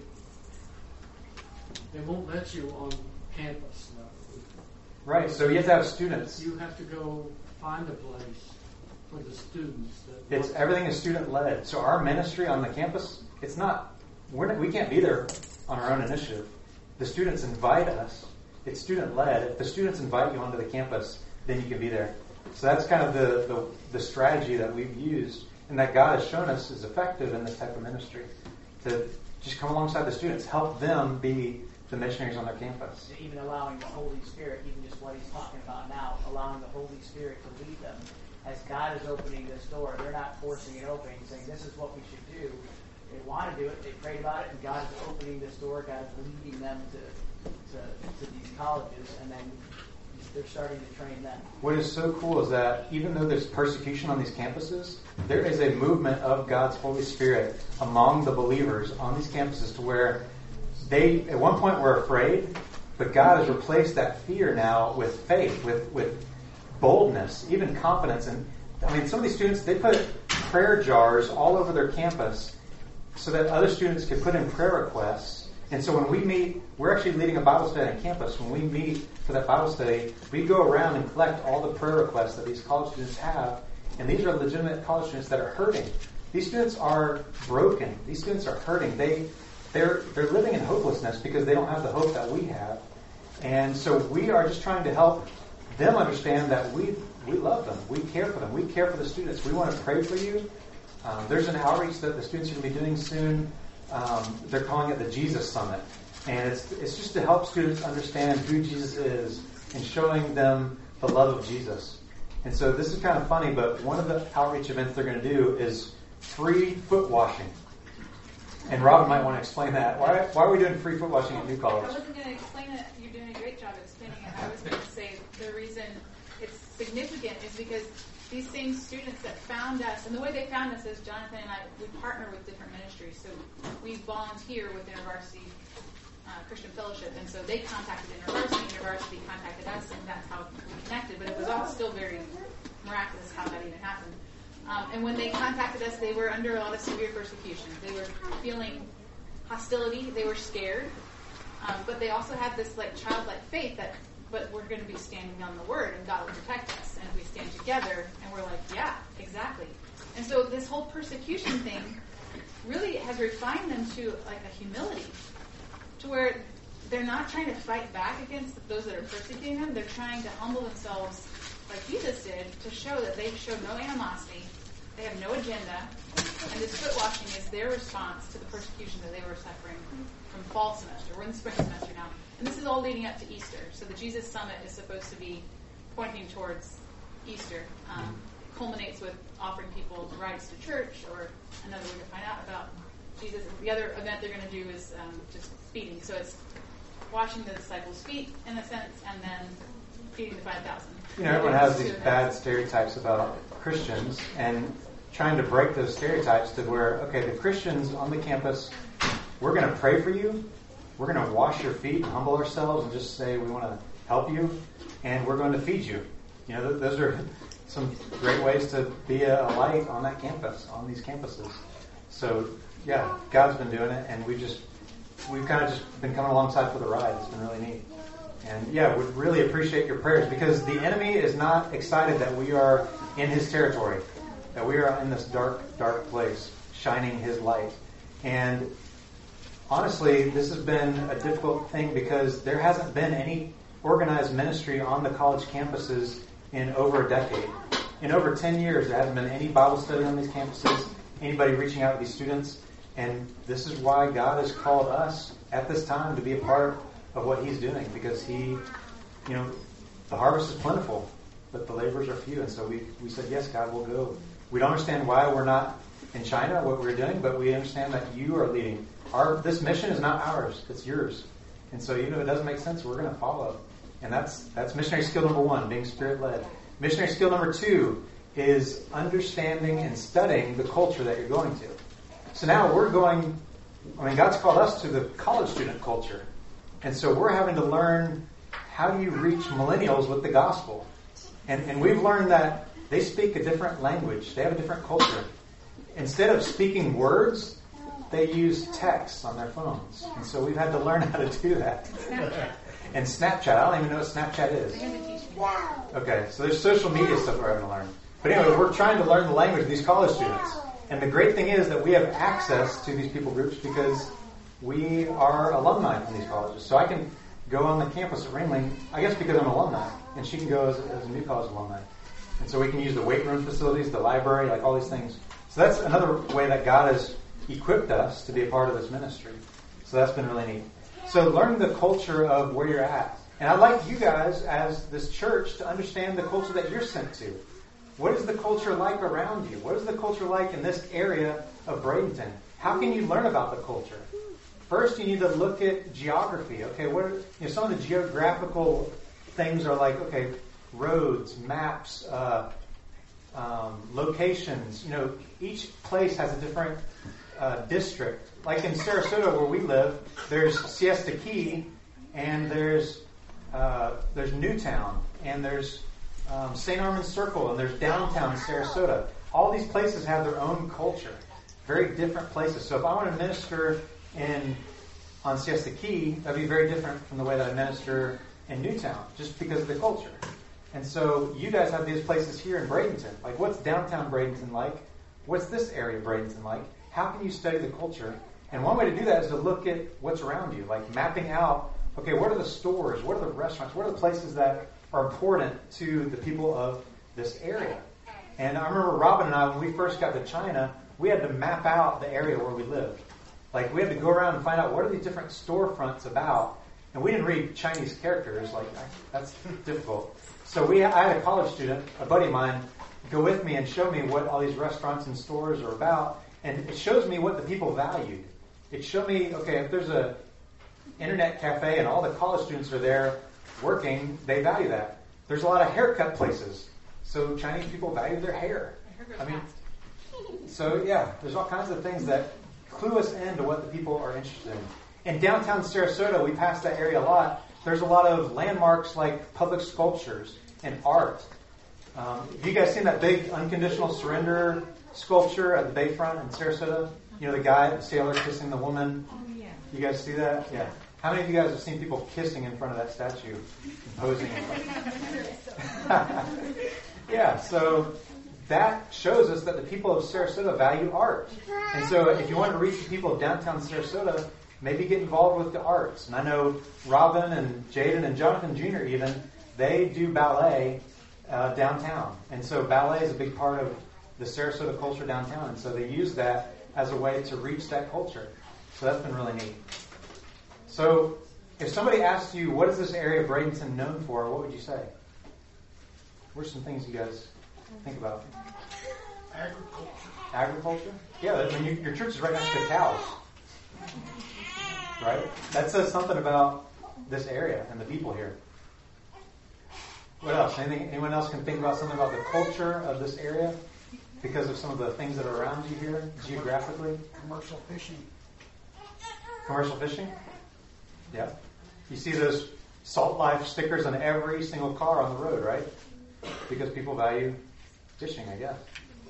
won't let you on campus now. Right, so you have to have students. You have to go find a place for the students. Everything is student-led. So our ministry on the campus, we can't be there on our own initiative. The students invite us. It's student-led. If the students invite you onto the campus, then you can be there. So that's kind of the strategy that we've used and that God has shown us is effective in this type of ministry. To just come alongside the students, help them be the missionaries on their campus. Even allowing the Holy Spirit, even just what he's talking about now, allowing the Holy Spirit to lead them. As God is opening this door, they're not forcing it open, saying this is what we should do. They want to do it, they prayed about it, and God is opening this door, God is leading them to these colleges, and then they're starting to train them. What is so cool is that even though there's persecution on these campuses, there is a movement of God's Holy Spirit among the believers on these campuses to where they, at one point, were afraid, but God has replaced that fear now with faith, with boldness, even confidence. And some of these students, they put prayer jars all over their campus so that other students could put in prayer requests. And so when we meet, we're actually leading a Bible study on campus. When we meet for that Bible study, we go around and collect all the prayer requests that these college students have, And these are legitimate college students that are hurting. These students are broken. These students are hurting. They're living in hopelessness because they don't have the hope that we have. And so we are just trying to help them understand that we love them. We care for them. We care for the students. We want to pray for you. There's an outreach that the students are going to be doing soon. They're calling it the Jesus Summit. And it's just to help students understand who Jesus is and showing them the love of Jesus. And so this is kind of funny, but one of the outreach events they're going to do is free foot washing. And Robin might want to explain that. Why are we doing free foot washing at New College? I wasn't going to explain it. You're doing a great job explaining it. I was going to say the reason it's significant is because these same students that found us, and the way they found us is Jonathan and I, we partner with different ministries. So we volunteer with InterVarsity Christian Fellowship, and so they contacted InterVarsity contacted us, and that's how we connected. But it was all still very miraculous how that even happened. And when they contacted us, they were under a lot of severe persecution. They were feeling hostility. They were scared. But they also had this like childlike faith that, but we're going to be standing on the Word, and God will protect us. And if we stand together, and we're like, yeah, exactly. And so this whole persecution thing really has refined them to like a humility, to where they're not trying to fight back against those that are persecuting them. They're trying to humble themselves like Jesus did to show that they show no animosity. They have no agenda. And this foot washing is their response to the persecution that they were suffering from fall semester. We're in the spring semester now. And this is all leading up to Easter. So the Jesus Summit is supposed to be pointing towards Easter. Culminates with offering people rides to church, or another way to find out about Jesus. The other event they're going to do is just feeding. So it's washing the disciples' feet, in a sense, and then feeding the 5,000. You know, everyone has these bad stereotypes about Christians, and trying to break those stereotypes to where, okay, the Christians on the campus, we're going to pray for you, we're going to wash your feet and humble ourselves and just say we want to help you, and we're going to feed you. You know, those are some great ways to be a light on that campus, on these campuses. So, yeah, God's been doing it, and we've kind of just been coming alongside for the ride. It's been really neat. And yeah, we really appreciate your prayers, because the enemy is not excited that we are in his territory, that we are in this dark, dark place, shining his light. And honestly, this has been a difficult thing because there hasn't been any organized ministry on the college campuses in over a decade. In over 10 years, there hasn't been any Bible study on these campuses, anybody reaching out to these students. And this is why God has called us at this time to be a part of what he's doing, because he, you know, the harvest is plentiful, but the laborers are few. And so we said, yes, God, we'll go. We don't understand why we're not in China, what we're doing, but we understand that you are leading. This mission is not ours, it's yours. And so even if it doesn't make sense, we're going to follow. And that's missionary skill number 1, being Spirit-led. Missionary skill number 2 is understanding and studying the culture that you're going to. So now God's called us to the college student culture. And so we're having to learn, how do you reach millennials with the gospel? And we've learned that they speak a different language. They have a different culture. Instead of speaking words, they use texts on their phones. And so we've had to learn how to do that. And Snapchat. I don't even know what Snapchat is. Okay, so there's social media stuff we're having to learn. But anyway, we're trying to learn the language of these college students. And the great thing is that we have access to these people groups because we are alumni from these colleges. So I can go on the campus at Ringling, I guess because I'm an alumni, and she can go as a New College alumni. And so we can use the weight room facilities, the library, like all these things. So that's another way that God has equipped us to be a part of this ministry. So that's been really neat. So learn the culture of where you're at. And I'd like you guys, as this church, to understand the culture that you're sent to. What is the culture like around you? What is the culture like in this area of Bradenton? How can you learn about the culture? First, you need to look at geography. Okay, some of the geographical things are like, okay, roads, maps, locations. Each place has a different district. Like in Sarasota, where we live, there's Siesta Key, and there's Newtown, and there's St. Armand's Circle, and there's downtown Sarasota. All these places have their own culture, very different places. So if I want to minister on Siesta Key, that'd be very different from the way that I minister in Newtown, just because of the culture. And so you guys have these places here in Bradenton. Like, what's downtown Bradenton like? What's this area of Bradenton like? How can you study the culture? And one way to do that is to look at what's around you, like mapping out, okay, what are the stores? What are the restaurants? What are the places that are important to the people of this area? And I remember Robin and I, when we first got to China, we had to map out the area where we lived. Like, we had to go around and find out what are these different storefronts about. And we didn't read Chinese characters. Like, that's difficult. So I had a college student, a buddy of mine, go with me and show me what all these restaurants and stores are about. And it shows me what the people valued. It showed me, okay, if there's a internet cafe and all the college students are there working, they value that. There's a lot of haircut places. So Chinese people value their hair. I mean, so yeah, there's all kinds of things that clue us into what the people are interested in. In downtown Sarasota, we pass that area a lot. There's a lot of landmarks like public sculptures and art. Have you guys seen that big unconditional surrender sculpture at the Bayfront in Sarasota? You know, the guy, the sailor kissing the woman. Oh, yeah. You guys see that? Yeah. How many of you guys have seen people kissing in front of that statue? Posing in front? Yeah, so that shows us that the people of Sarasota value art. And so if you want to reach the people of downtown Sarasota, maybe get involved with the arts. And I know Robin and Jaden and Jonathan Jr. even, they do ballet downtown. And so ballet is a big part of the Sarasota culture downtown. And so they use that as a way to reach that culture. So that's been really neat. So if somebody asks you, what is this area of Bradenton known for, what would you say? What are some things you guys think about? Agriculture? Yeah, I mean, your church is right next to cows. Right? That says something about this area and the people here. What else? Anyone else can think about something about the culture of this area because of some of the things that are around you here geographically? Commercial fishing. Commercial fishing? Yeah. You see those Salt Life stickers on every single car on the road, right? Because people value fishing, I guess.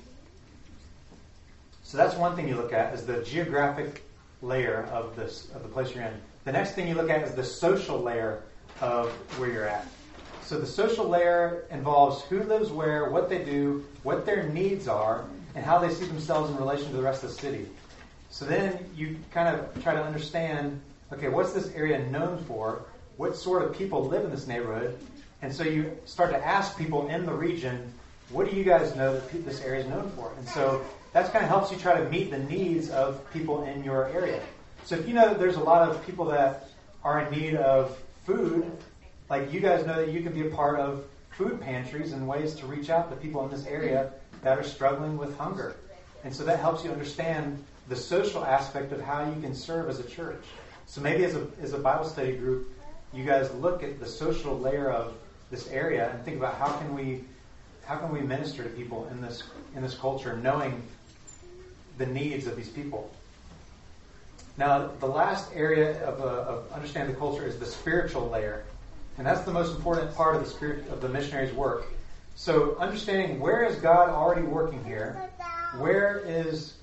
So that's one thing you look at is the geographic layer of the place you're in. The next thing you look at is the social layer of where you're at. So the social layer involves who lives where, what they do, what their needs are, and how they see themselves in relation to the rest of the city. So then you kind of try to understand, okay, what's this area known for? What sort of people live in this neighborhood? And so you start to ask people in the region, what do you guys know that this area is known for? And so that kind of helps you try to meet the needs of people in your area. So if you know that there's a lot of people that are in need of food, like you guys know that you can be a part of food pantries and ways to reach out to people in this area that are struggling with hunger. And so that helps you understand the social aspect of how you can serve as a church. So maybe as a Bible study group, you guys look at the social layer of this area and think about how can we minister to people in this culture, knowing the needs of these people. Now, the last area of understanding the culture is the spiritual layer, and that's the most important part of the missionary's work. So, understanding where is God already working here, where is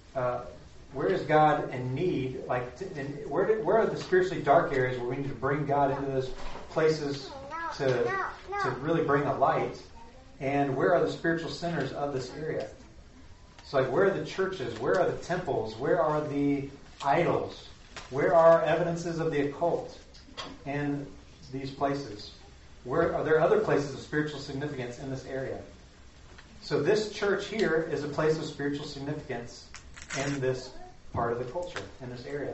God in need? Where are the spiritually dark areas where we need to bring God into those places to really bring a light? And where are the spiritual centers of this area? So, like, where are the churches? Where are the temples? Where are the idols? Where are evidences of the occult in these places? Where are there other places of spiritual significance in this area? So this church here is a place of spiritual significance in this part of the culture, in this area.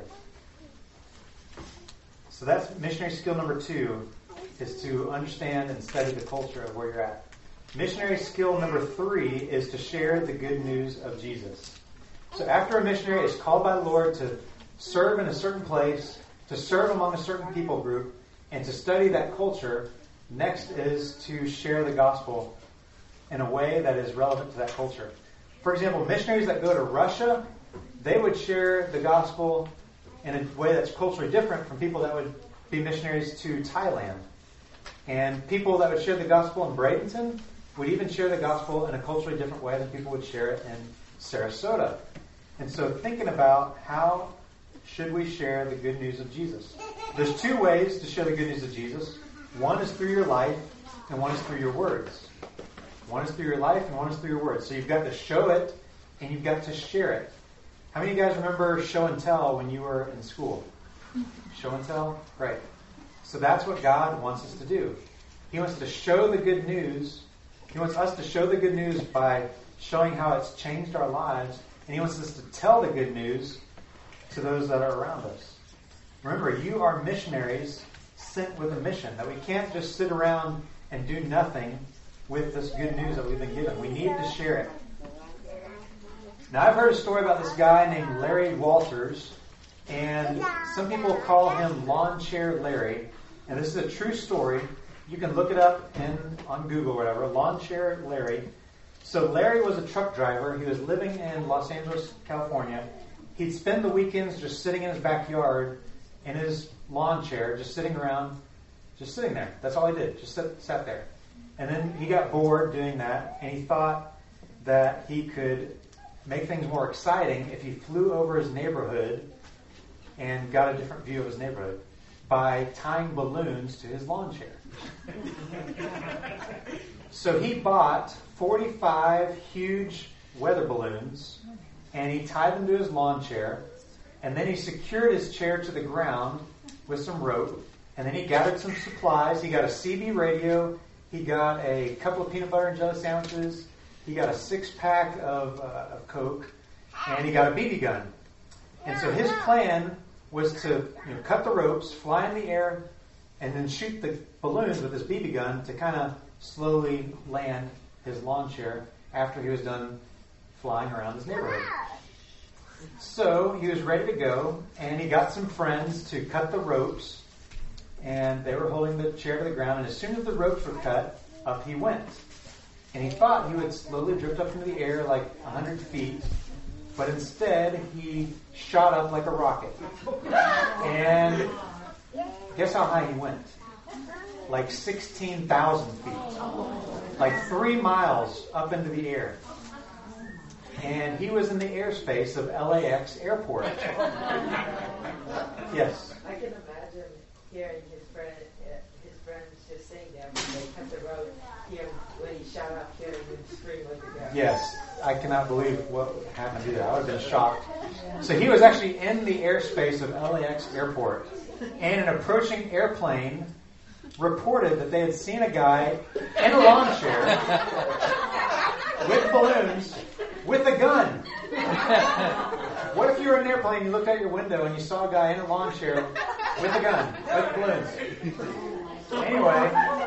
So that's missionary skill number 2, is to understand and study the culture of where you're at. Missionary skill number 3 is to share the good news of Jesus. So after a missionary is called by the Lord to serve in a certain place, to serve among a certain people group, and to study that culture, next is to share the gospel in a way that is relevant to that culture. For example, missionaries that go to Russia, they would share the gospel in a way that's culturally different from people that would be missionaries to Thailand. And people that would share the gospel in Bradenton would even share the gospel in a culturally different way than people would share it in Sarasota. And so thinking about how should we share the good news of Jesus? There's 2 ways to share the good news of Jesus. One is through your life, and one is through your words. One is through your life, and one is through your words. So you've got to show it, and you've got to share it. How many of you guys remember show and tell when you were in school? Show and tell? Right. So that's what God wants us to do. He wants to show the good news. He wants us to show the good news by showing how it's changed our lives. And He wants us to tell the good news to those that are around us. Remember, you are missionaries sent with a mission. That we can't just sit around and do nothing with this good news that we've been given. We need to share it. Now, I've heard a story about this guy named Larry Walters. And some people call him Lawn Chair Larry. And this is a true story. You can look it up on Google or whatever. Lawn Chair Larry. So Larry was a truck driver. He was living in Los Angeles, California. He'd spend the weekends just sitting in his backyard in his lawn chair, just sitting around, just sitting there. That's all he did. Just sat there. And then he got bored doing that, and he thought that he could make things more exciting if he flew over his neighborhood and got a different view of his neighborhood by tying balloons to his lawn chair. So he bought 45 huge weather balloons, and he tied them to his lawn chair, and then he secured his chair to the ground with some rope, and then he gathered some supplies. He got a CB radio, he got a couple of peanut butter and jelly sandwiches, he got a 6-pack of Coke, and he got a BB gun. And so his plan was to cut the ropes, fly in the air, and then shoot the balloons with his BB gun to kind of slowly land his lawn chair after he was done flying around his neighborhood. So he was ready to go, and he got some friends to cut the ropes, and they were holding the chair to the ground, and as soon as the ropes were cut, up he went. And he thought he would slowly drift up into the air like 100 feet, but instead he shot up like a rocket. And guess how high he went? Like 16,000 feet. Like 3 miles up into the air. And he was in the airspace of LAX airport. Yes? I can imagine hearing his friends just sitting there when they cut the rope, hear when he shot up, hearing him scream with the gun. Yes. I cannot believe what happened either. I would have been shocked. So he was actually in the airspace of LAX airport, and an approaching airplane reported that they had seen a guy in a lawn chair with balloons with a gun. What if you were in an airplane and you looked out your window and you saw a guy in a lawn chair with a gun, with balloons? Anyway,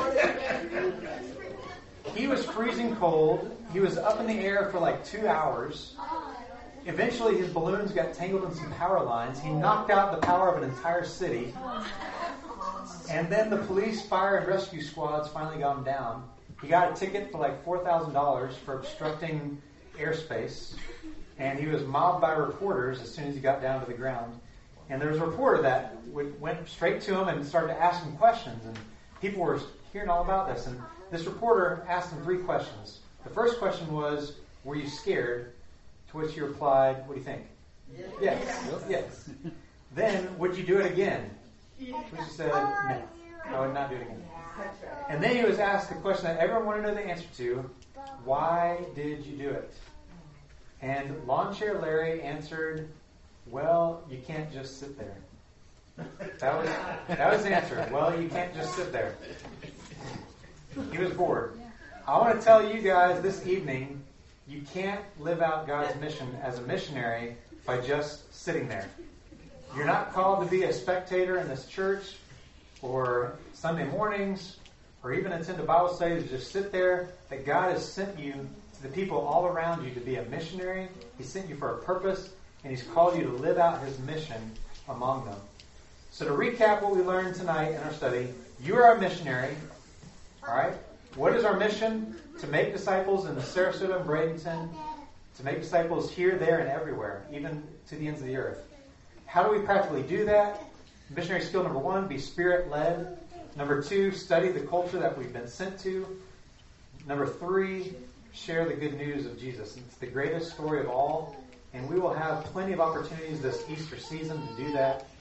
he was freezing cold. He was up in the air for like 2 hours. Eventually, his balloons got tangled in some power lines. He knocked out the power of an entire city. And then the police, fire, and rescue squads finally got him down. He got a ticket for like $4,000 for obstructing airspace. And he was mobbed by reporters as soon as he got down to the ground. And there was a reporter that went straight to him and started to ask him questions. And people were hearing all about this. And this reporter asked him 3 questions. The first question was, were you scared? To which he replied, what do you think? Yes. Then, would you do it again? To which he said, no, I would not do it again. And then he was asked the question that everyone wanted to know the answer to, why did you do it? And Lawn Chair Larry answered, well, you can't just sit there. That was the answer. Well, you can't just sit there. He was bored. I want to tell you guys this evening, you can't live out God's mission as a missionary by just sitting there. You're not called to be a spectator in this church or Sunday mornings or even attend a Bible study to just sit there. That God has sent you to the people all around you to be a missionary. He sent you for a purpose, and He's called you to live out His mission among them. So to recap what we learned tonight in our study, you are a missionary. All right? What is our mission? To make disciples in the Sarasota and Bradenton, to make disciples here, there, and everywhere, even to the ends of the earth. How do we practically do that? Missionary skill number 1, be Spirit-led. Number 2, study the culture that we've been sent to. Number 3, share the good news of Jesus. It's the greatest story of all, and we will have plenty of opportunities this Easter season to do that.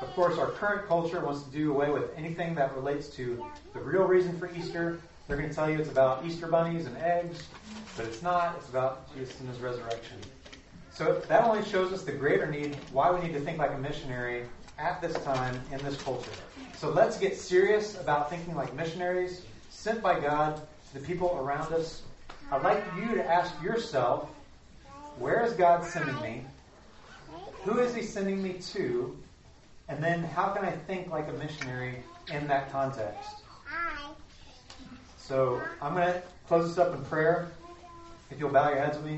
Of course, our current culture wants to do away with anything that relates to the real reason for Easter. They're going to tell you it's about Easter bunnies and eggs, but it's not. It's about Jesus and his resurrection. So that only shows us the greater need, why we need to think like a missionary at this time in this culture. So let's get serious about thinking like missionaries sent by God to the people around us. I'd like you to ask yourself, where is God sending me? Who is he sending me to? And then how can I think like a missionary in that context? So I'm going to close this up in prayer. If you'll bow your heads with me.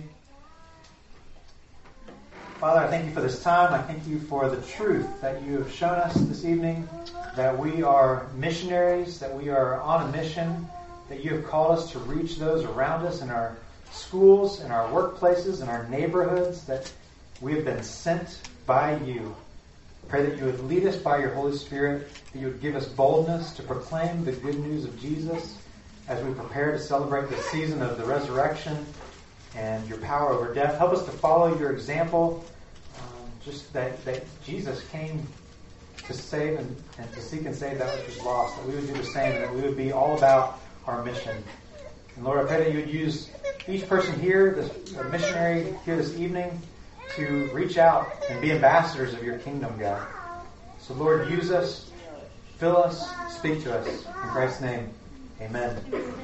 Father, I thank you for this time. I thank you for the truth that you have shown us this evening, that we are missionaries, that we are on a mission, that you have called us to reach those around us in our schools, in our workplaces, in our neighborhoods, that we have been sent by you. Pray that you would lead us by your Holy Spirit, that you would give us boldness to proclaim the good news of Jesus as we prepare to celebrate the season of the resurrection and your power over death. Help us to follow your example, just that Jesus came to save and to seek and save that which was lost, that we would do the same, and that we would be all about our mission. And Lord, I pray that you would use each person here, this missionary here this evening, to reach out and be ambassadors of your kingdom, God. So Lord, use us, fill us, speak to us. In Christ's name, amen.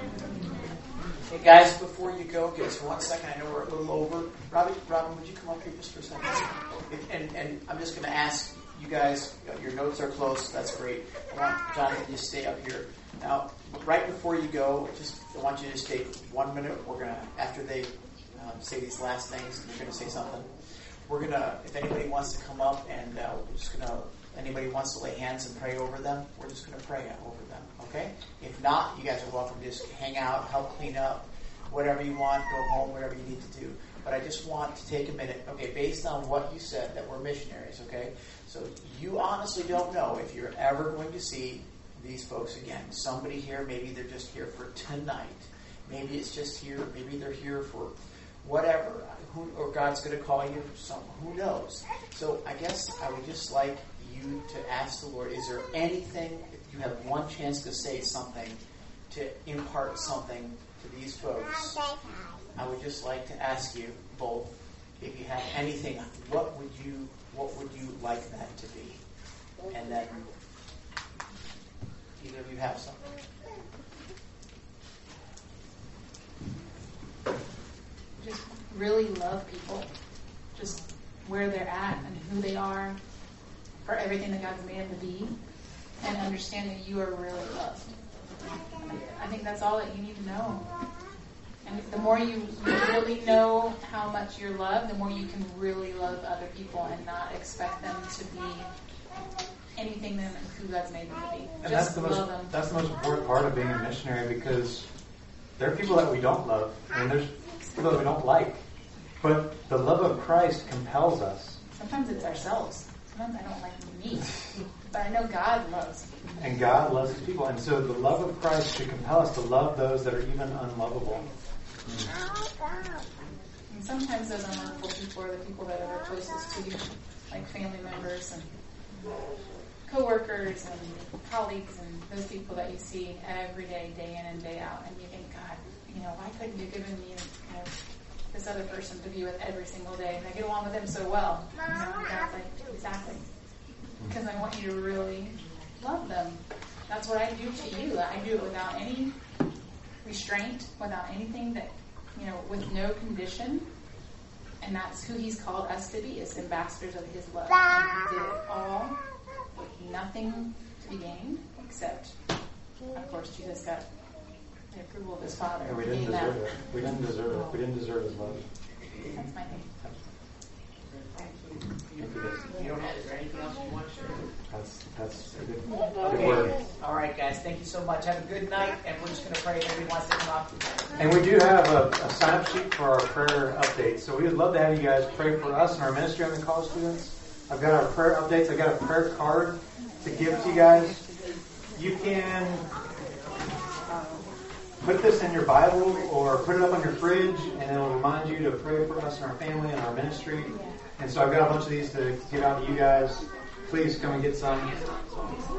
Hey guys, before you go, give us 1 second. I know we're a little over. Robin, would you come up here just for a second? And I'm just going to ask you guys, your notes are close. That's great. I want Jonathan to stay up here. Now, right before you go, I want you to stay 1 minute. We're going to, after they say these last things, you're going to say something. We're going to, if anybody wants to come up and we're just going to, anybody wants to lay hands and pray over them, we're just going to pray over them, okay? If not, you guys are welcome to just hang out, help clean up, whatever you want, go home, whatever you need to do. But I just want to take a minute, okay, based on what you said, that we're missionaries, okay? So you honestly don't know if you're ever going to see these folks again. Somebody here, maybe they're just here for tonight. Maybe it's just here, maybe they're here for whatever, or God's going to call you for something. Who knows? So I guess I would just like you to ask the Lord, is there anything, if you have one chance to say something, to impart something to these folks, I would just like to ask you both, if you have anything, what would you like that to be? And then either of you have something. Just really love people, just where they're at and who they are, for everything that God's made them to be, and understand that you are really loved. I think that's all that you need to know. And the more you really know how much you're loved, the more you can really love other people and not expect them to be anything than who God's made them to be. And just love them. That's the most important part of being a missionary, because there are people that we don't love, and there's people that we don't like. But the love of Christ compels us. Sometimes it's ourselves. Sometimes I don't like me. But I know God loves me. And God loves his people. And so the love of Christ should compel us to love those that are even unlovable. And sometimes those unlovable people are the people that are the closest to you, like family members and co-workers and colleagues and those people that you see every day, day in and day out. And you think, God, why couldn't you give me this other person to be with every single day? And I get along with them so well. And God's like, exactly. Because I want you to really love them. That's what I do to you. I do it without any restraint, without anything that, with no condition. And that's who he's called us to be, as ambassadors of his love. And he did it all with nothing to be gained, except, of course, Jesus got the approval of his Father. And we didn't deserve it. We didn't deserve it. We didn't deserve his love. That's my thing. You don't have, is there anything else you want to share? That's a good Okay. word. All right, guys. Thank you so much. Have a good night, and we're just going to pray if everybody wants to come up. And we do have a sign-up sheet for our prayer updates. So we would love to have you guys pray for us and our ministry on the college students. I've got our prayer updates. I've got a prayer card to give to you guys. You can put this in your Bible or put it up on your fridge, and it'll remind you to pray for us and our family and our ministry. And so I've got a bunch of these to give out to you guys. please come and get some.